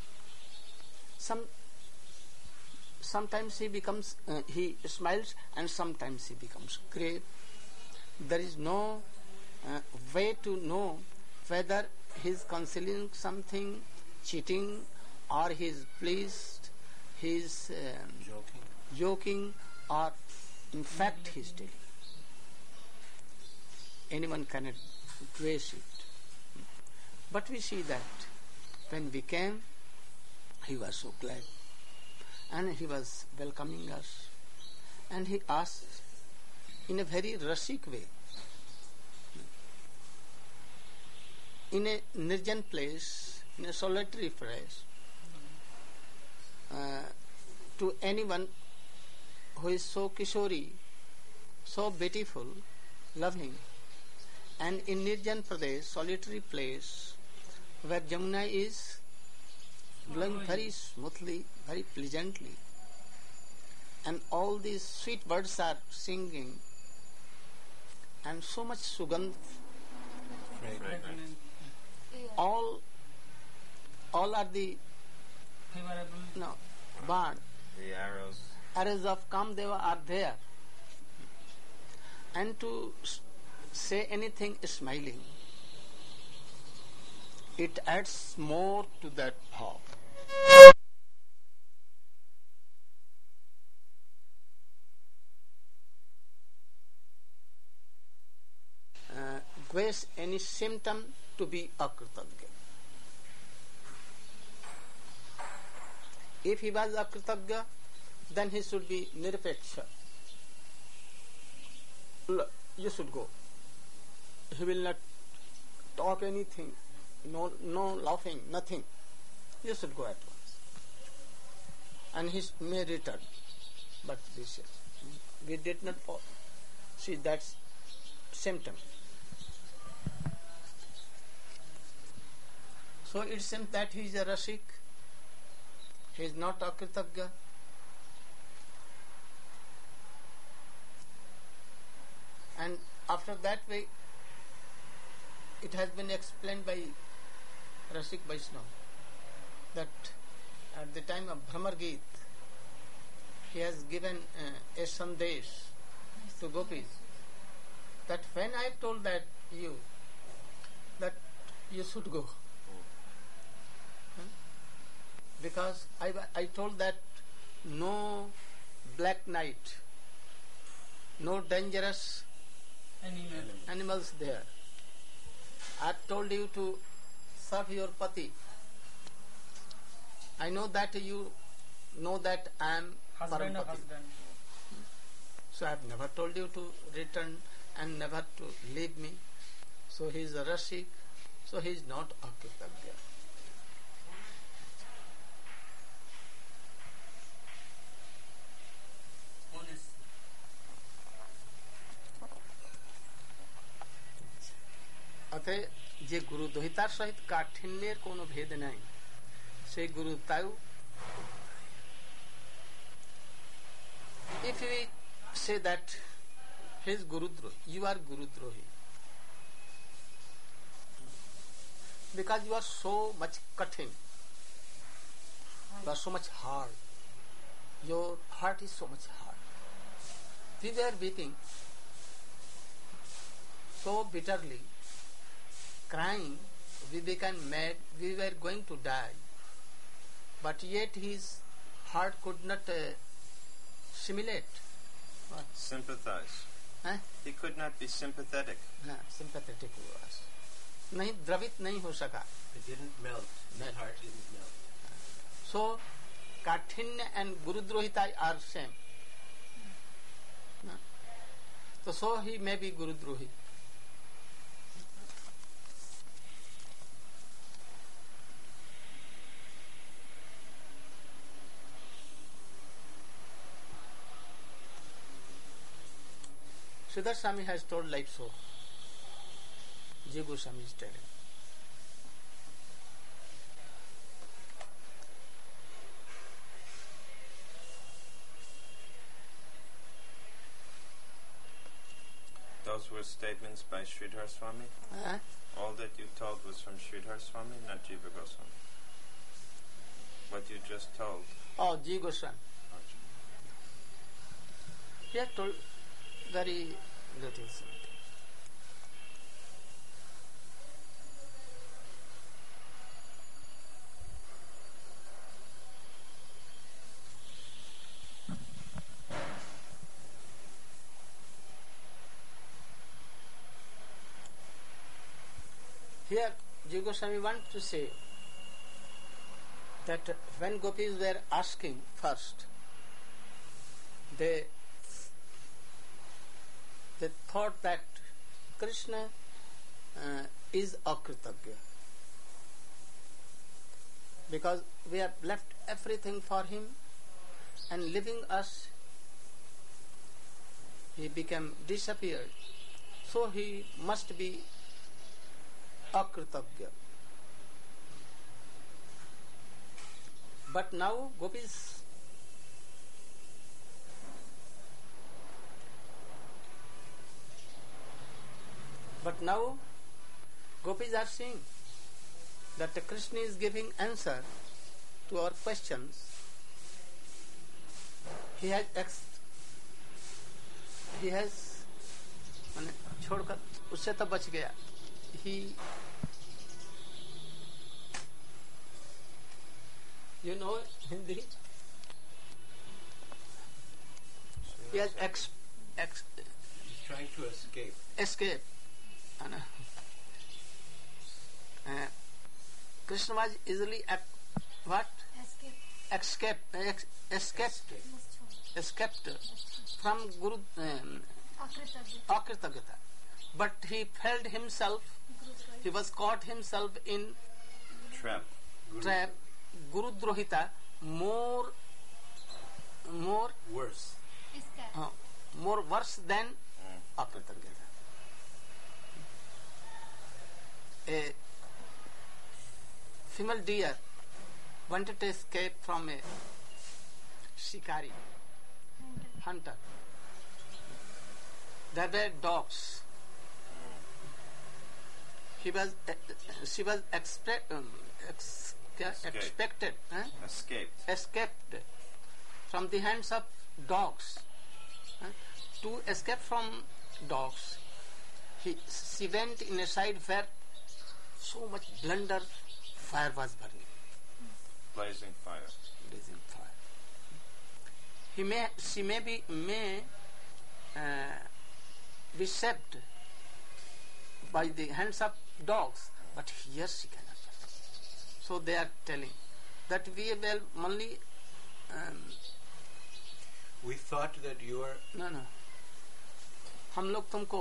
Sometimes he becomes, he smiles, and sometimes he becomes grave. There is no way to know whether he is concealing something, cheating, or he is pleased, he is joking, or in fact he is telling. Anyone cannot trace it. But we see that when we came, he was so glad, and he was welcoming us, and he asked in a very rustic way, in a nirjan place, in a solitary place, to anyone who is so kishori, so beautiful, loving, and in Nirjan Pradesh, solitary place, where Jamuna is blowing very smoothly, very pleasantly, and all these sweet birds are singing, and so much sugandh, all are the bird. The arrows of Kamdeva are there, and to say anything smiling, it adds more to that bhav. Gives any symptom to be akritagya. If he was akritagya, then he should be nirapeksha. You should go. He will not talk anything, no laughing, nothing. You should go at once. And he may return. But this is We did not see that symptom. So it seems that he is a Rasik, he is not Akritagya. And after that way, it has been explained by Rasik Vaishnava that at the time of Bhramar Geet, he has given a sandesh to gopis that when I told that you should go, because I told that no black night, no dangerous animals there. I told you to serve your pati. I know that you know that I am Husband of Parampati. husband. So I have never told you to return and never to leave me. So he is a Rasik, so he is not Akritagya. Honest. অতএব যে গুরুদহিতার সহিত কাঠিন্যের কোনো ভেদ নাই, সেই গুরুতাও if we say that he is Gurudrohi, you are Gurudrohi, because you are so much cutting, you are so much hard, your heart is so much hard. We were weeping so bitterly, crying, we became mad, we were going to die, but yet his heart could not simulate. What? Sympathize. Huh? He could not be sympathetic. हाँ, sympathetic was. नहीं द्रवित नहीं हो सका. It didn't melt. The heart didn't melt. So काठिन्य and Gurudrohita are same. So he may be Gurudrohi. Siddharth Swami has told like so. Jiva Goswami is telling. Those were statements by Sridhar Swami. All that you told was from Sridhar Swami, not Jiva Goswami. What you just told. Oh, Jiva Goswami. He has told very little something. Here, Jiva Goswami wants to say that when gopis were asking first, they thought that Krishna is Akritagya, because we have left everything for him and leaving us, he became disappeared. So he must be Akritagya. But now gopis are seeing that Krishna is giving answer to our questions. He has छोड़कर उससे तो बच गया. You know Hindi? He has He's trying to escape. Krishna was easily escaped from Guru Akritagya. But he felt himself, he was caught himself in Trap. Gurudrohita, more worse. more worse than Akritanyata. A female deer wanted to escape from a shikari, hunter. There were dogs. She was escaped from the hands of dogs. To escape from dogs, she went in a side where so much blunder fire was burning. Blazing fire. She may be saved by the hands of dogs, but here she cannot. So they are telling that we will only. We thought that you were. No. हम लोग तुमको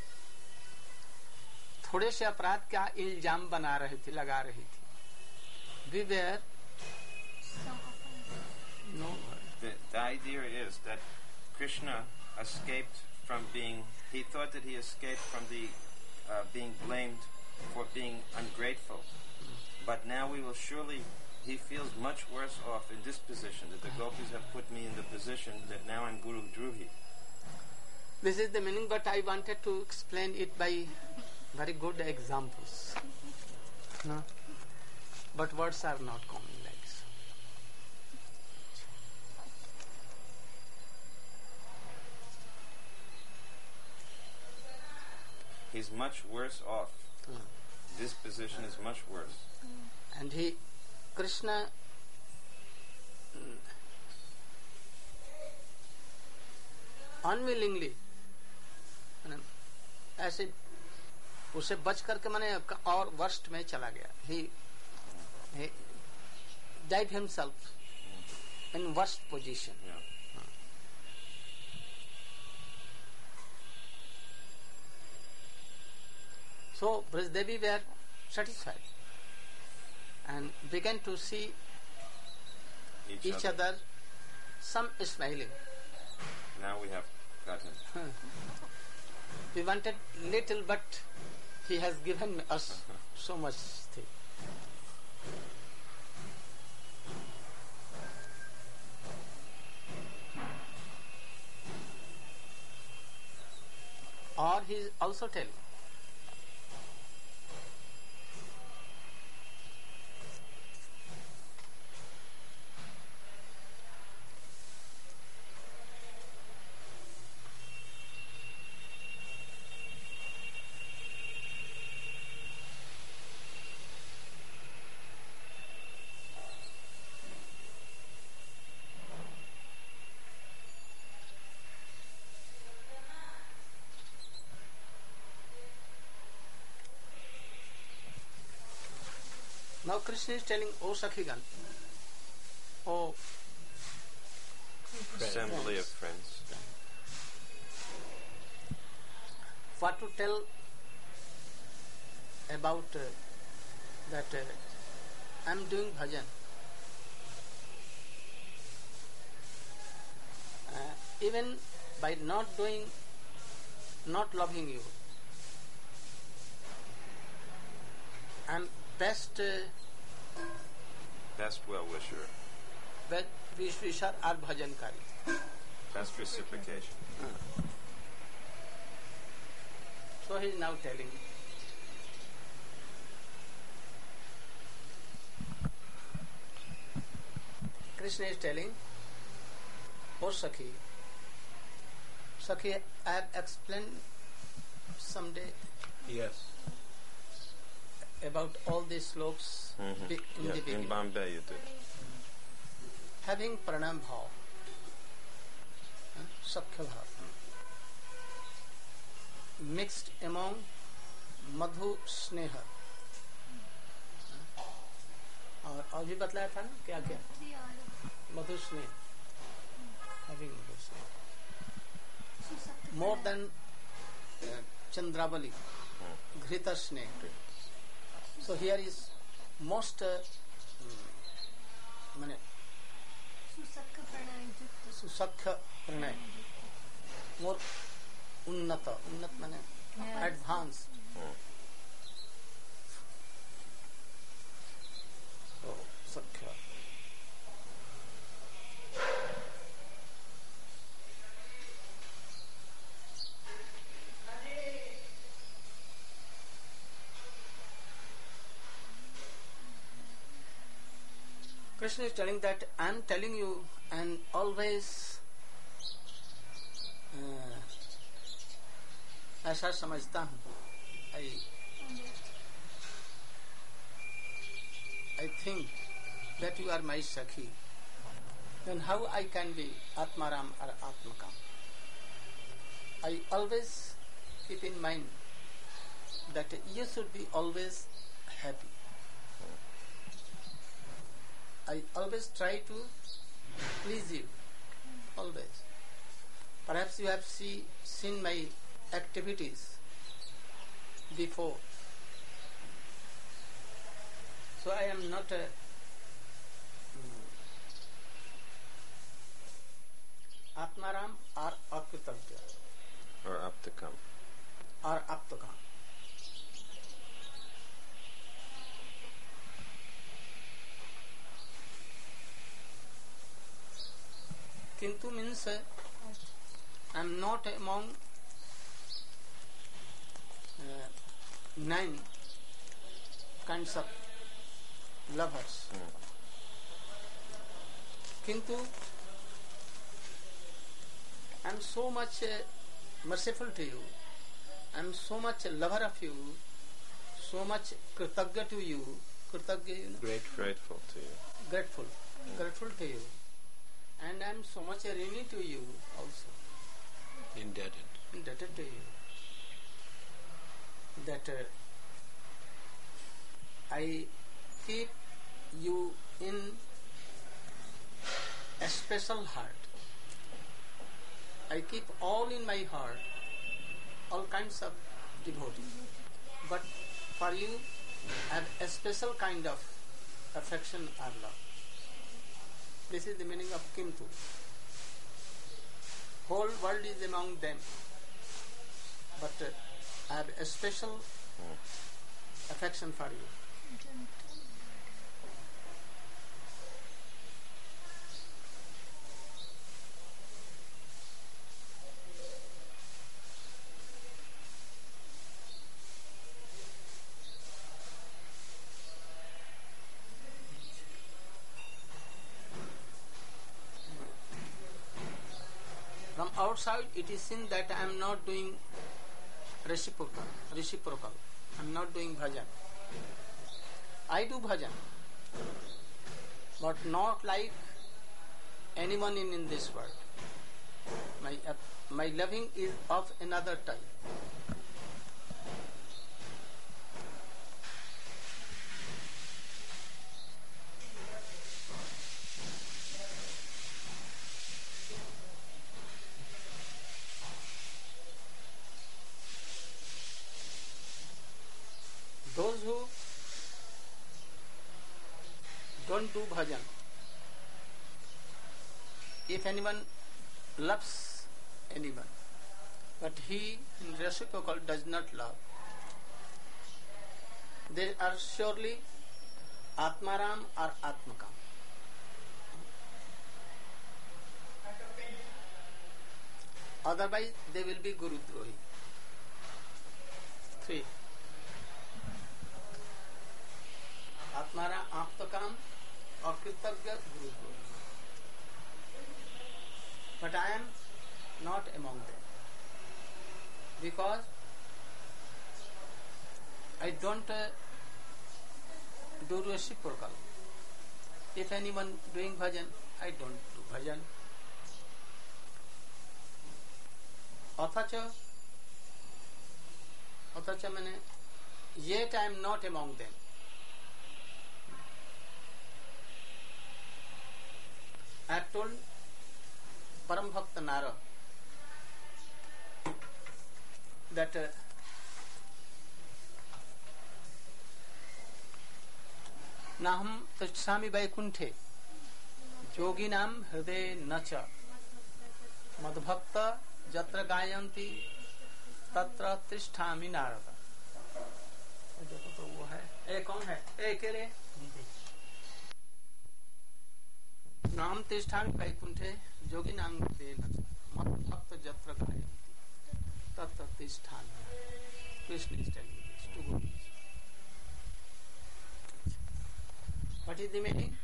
थोड़े से अपराध का इल्जाम बना रहे थे, लगा रही थी. We were. No. The idea is that Krishna escaped from being. He thought that he escaped from the being blamed for being ungrateful, but now we will surely. He feels much worse off in this position, that the gopis have put me in the position that now I'm Guru Druhi. This is the meaning, but I wanted to explain it by very good examples. No? But words are not coming like this. He's much worse off. This position is much worse. And Krishna unwillingly ऐसे उसे बच करके मैंने और worst में चला गया. He died himself in worst position. Yeah. So Brajdevi were satisfied and began to see each other, some smiling. Now we have got him. We wanted little, but he has given us so much thing. Or he is also telling, now Krishna is telling, O Sakhigan, O assembly of friends. What to tell about that I am doing bhajan. Even by not loving you, I am best well-wisher. Best wish-wisher or bhajankari. Best reciprocation. So he is now telling. Krishna is telling, O Sakhi, I have explained someday. Yes. About all these slokas in the beginning. In Bombay you did. Having pranam bhav, sakhya bhav, mixed among madhu sneha. और भी बतलाया था ना क्या क्या मधु स्नेह, having मधु स्नेह, more than Chandravali, Ghrita sneh. So here is most Susakha pranay, more unnata. Unnat means advanced. So, Sakya. Krishna is telling that I am telling you and always ऐसा समझता हूँ. I think that you are my Sakhi. Then how I can be Atmaram or Atmakam? I always keep in mind that you should be always happy. I always try to please you. Always. Perhaps you have seen my activities before. So I am not a Atmaram or Akritagya. Or Aptakam. Or Aptakam. Kintu means I am not among 9 kinds of lovers. Kintu I am so much merciful to you. I am so much a lover of you. So much kritagya to you. Kritagya, you know? Grateful to you. Grateful. Grateful to you. And I am so much rini to you also. Indebted to you. That I keep you in a special heart. I keep all in my heart, all kinds of devotees. But for you, I have a special kind of affection or love. This is the meaning of Kintu. Whole world is among them. But I have a special affection for you. From outside it is seen that I am not doing reciprocal. I am not doing bhajan. I do bhajan, but not like anyone in this world. My loving is of another type. Those who don't do bhajan, if anyone loves anyone, but he in reciprocal does not love, they are surely Atmaram or Atmakam. Otherwise they will be Guru Drohi. 3. Atmara, Aptakam, or Kritagya, Guru Drohi. But I am not among them. Because I don't do reciprocal. If anyone doing bhajan, I don't do bhajan. Athacha means yet I am not among them. I have told Param Bhakta Nara that Naham Tachsami Vaikunthe Yoginam Hriday Nacha Madhbhakta जत्र गायन्ति तत्र तिष्ठामि नारद। देखो तो वो है, ए कौन है, ए के रे नाम तिष्ठामि वैकुंठे जोगी नाम मत भक्त जत्र गायन्ति तत्र तिष्ठामि। Krishna is telling this to gopis. What is the meaning?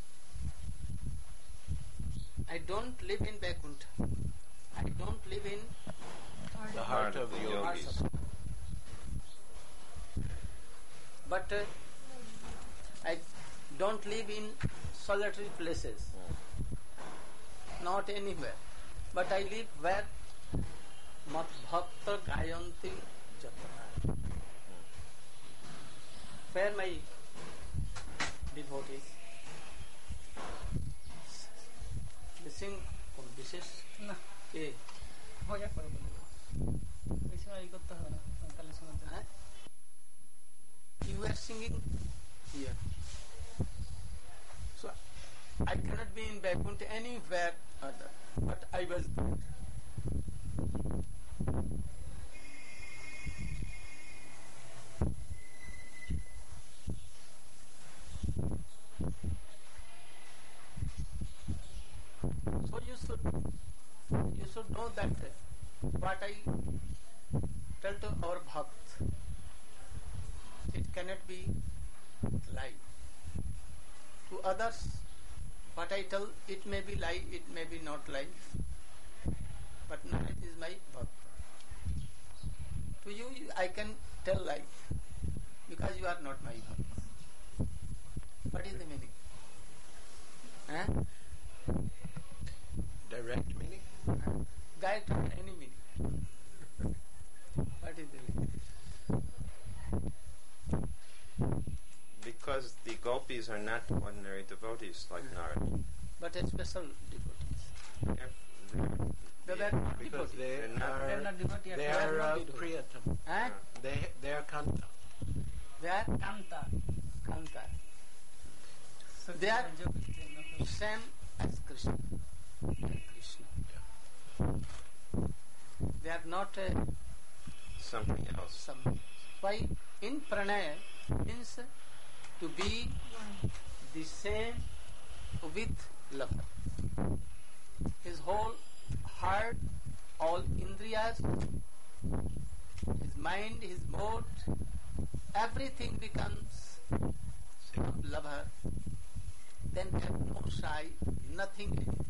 I don't live in Vaikuntha. I don't live in the heart of the yogis. But I don't live in solitary places. Not anywhere. But I live where mat bhakta gayanti jatra. Where my devotees they sing কোন বিশেষ না কে হয়ে পড়ে বেশি আর করতে হবে না তাহলে শুনতে হ্যাঁ you were singing here, so I cannot be in Vaikuntha anywhere other, but I was there. So you should know that what I tell to our bhakt, it cannot be lie. To others, what I tell, it may be lie, it may be not lie, but Narad is my bhakt. To you, I can tell lie, because you are not my bhakt. What is the meaning? Huh? Direct meaning? Direct or any meaning? What is the meaning? Because the gopis are not ordinary devotees like Narad. But a special devotees. They are not Because devotees. they they're not devotee they at are not devotee. Priyatam. Huh? They are Kanta. They are Kanta. Kanta. They are same as Krishna. Krishna. They are not Something else. some. Why? In pranaya means to be the same with lover. His whole heart, all indriyas, his mind, his mood, everything becomes lover. Then there is no shy, nothing, anything.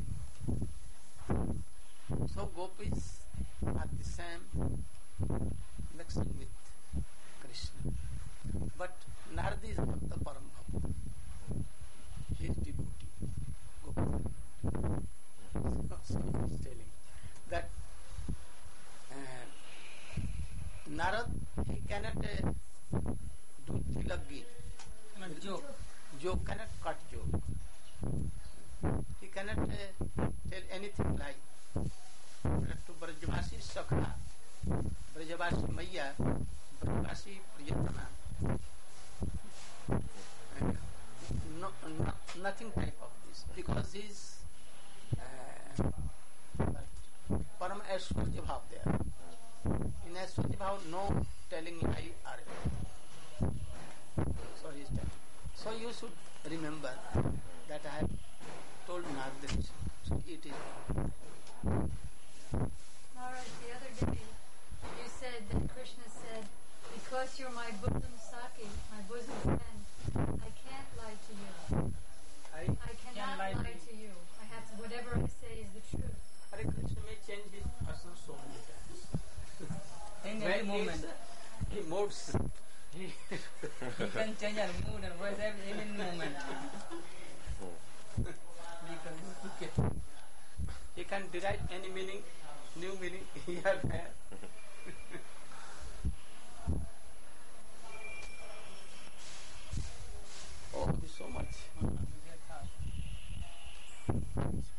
So gopis are the same, mixing with Krishna. But Narada is not the Param Bhakta. He is devotee. So he is telling that Narad, he cannot do tilagi. Joke cannot cut joke. He cannot tell anything like to Brajavasi Sakha, Brajavasi Maya, Brajavasi Priyatana. Nothing type of this, because he is Param Aishwarya Bhav there. In Aishwarya Bhav, no telling lie are there. So he is telling. So you should remember that I have told Narada, so it is. Maharaj, the other day you said that Krishna said, because you're my bosom saki, my bosom friend, I can't lie to you. I cannot lie to you. I have to, whatever I say is the truth. Hare Krishna may change his person so many times. In every moment. He moves. He can change our mood and voice every moment. He can derive any meaning, new meaning here and there. Oh, so much.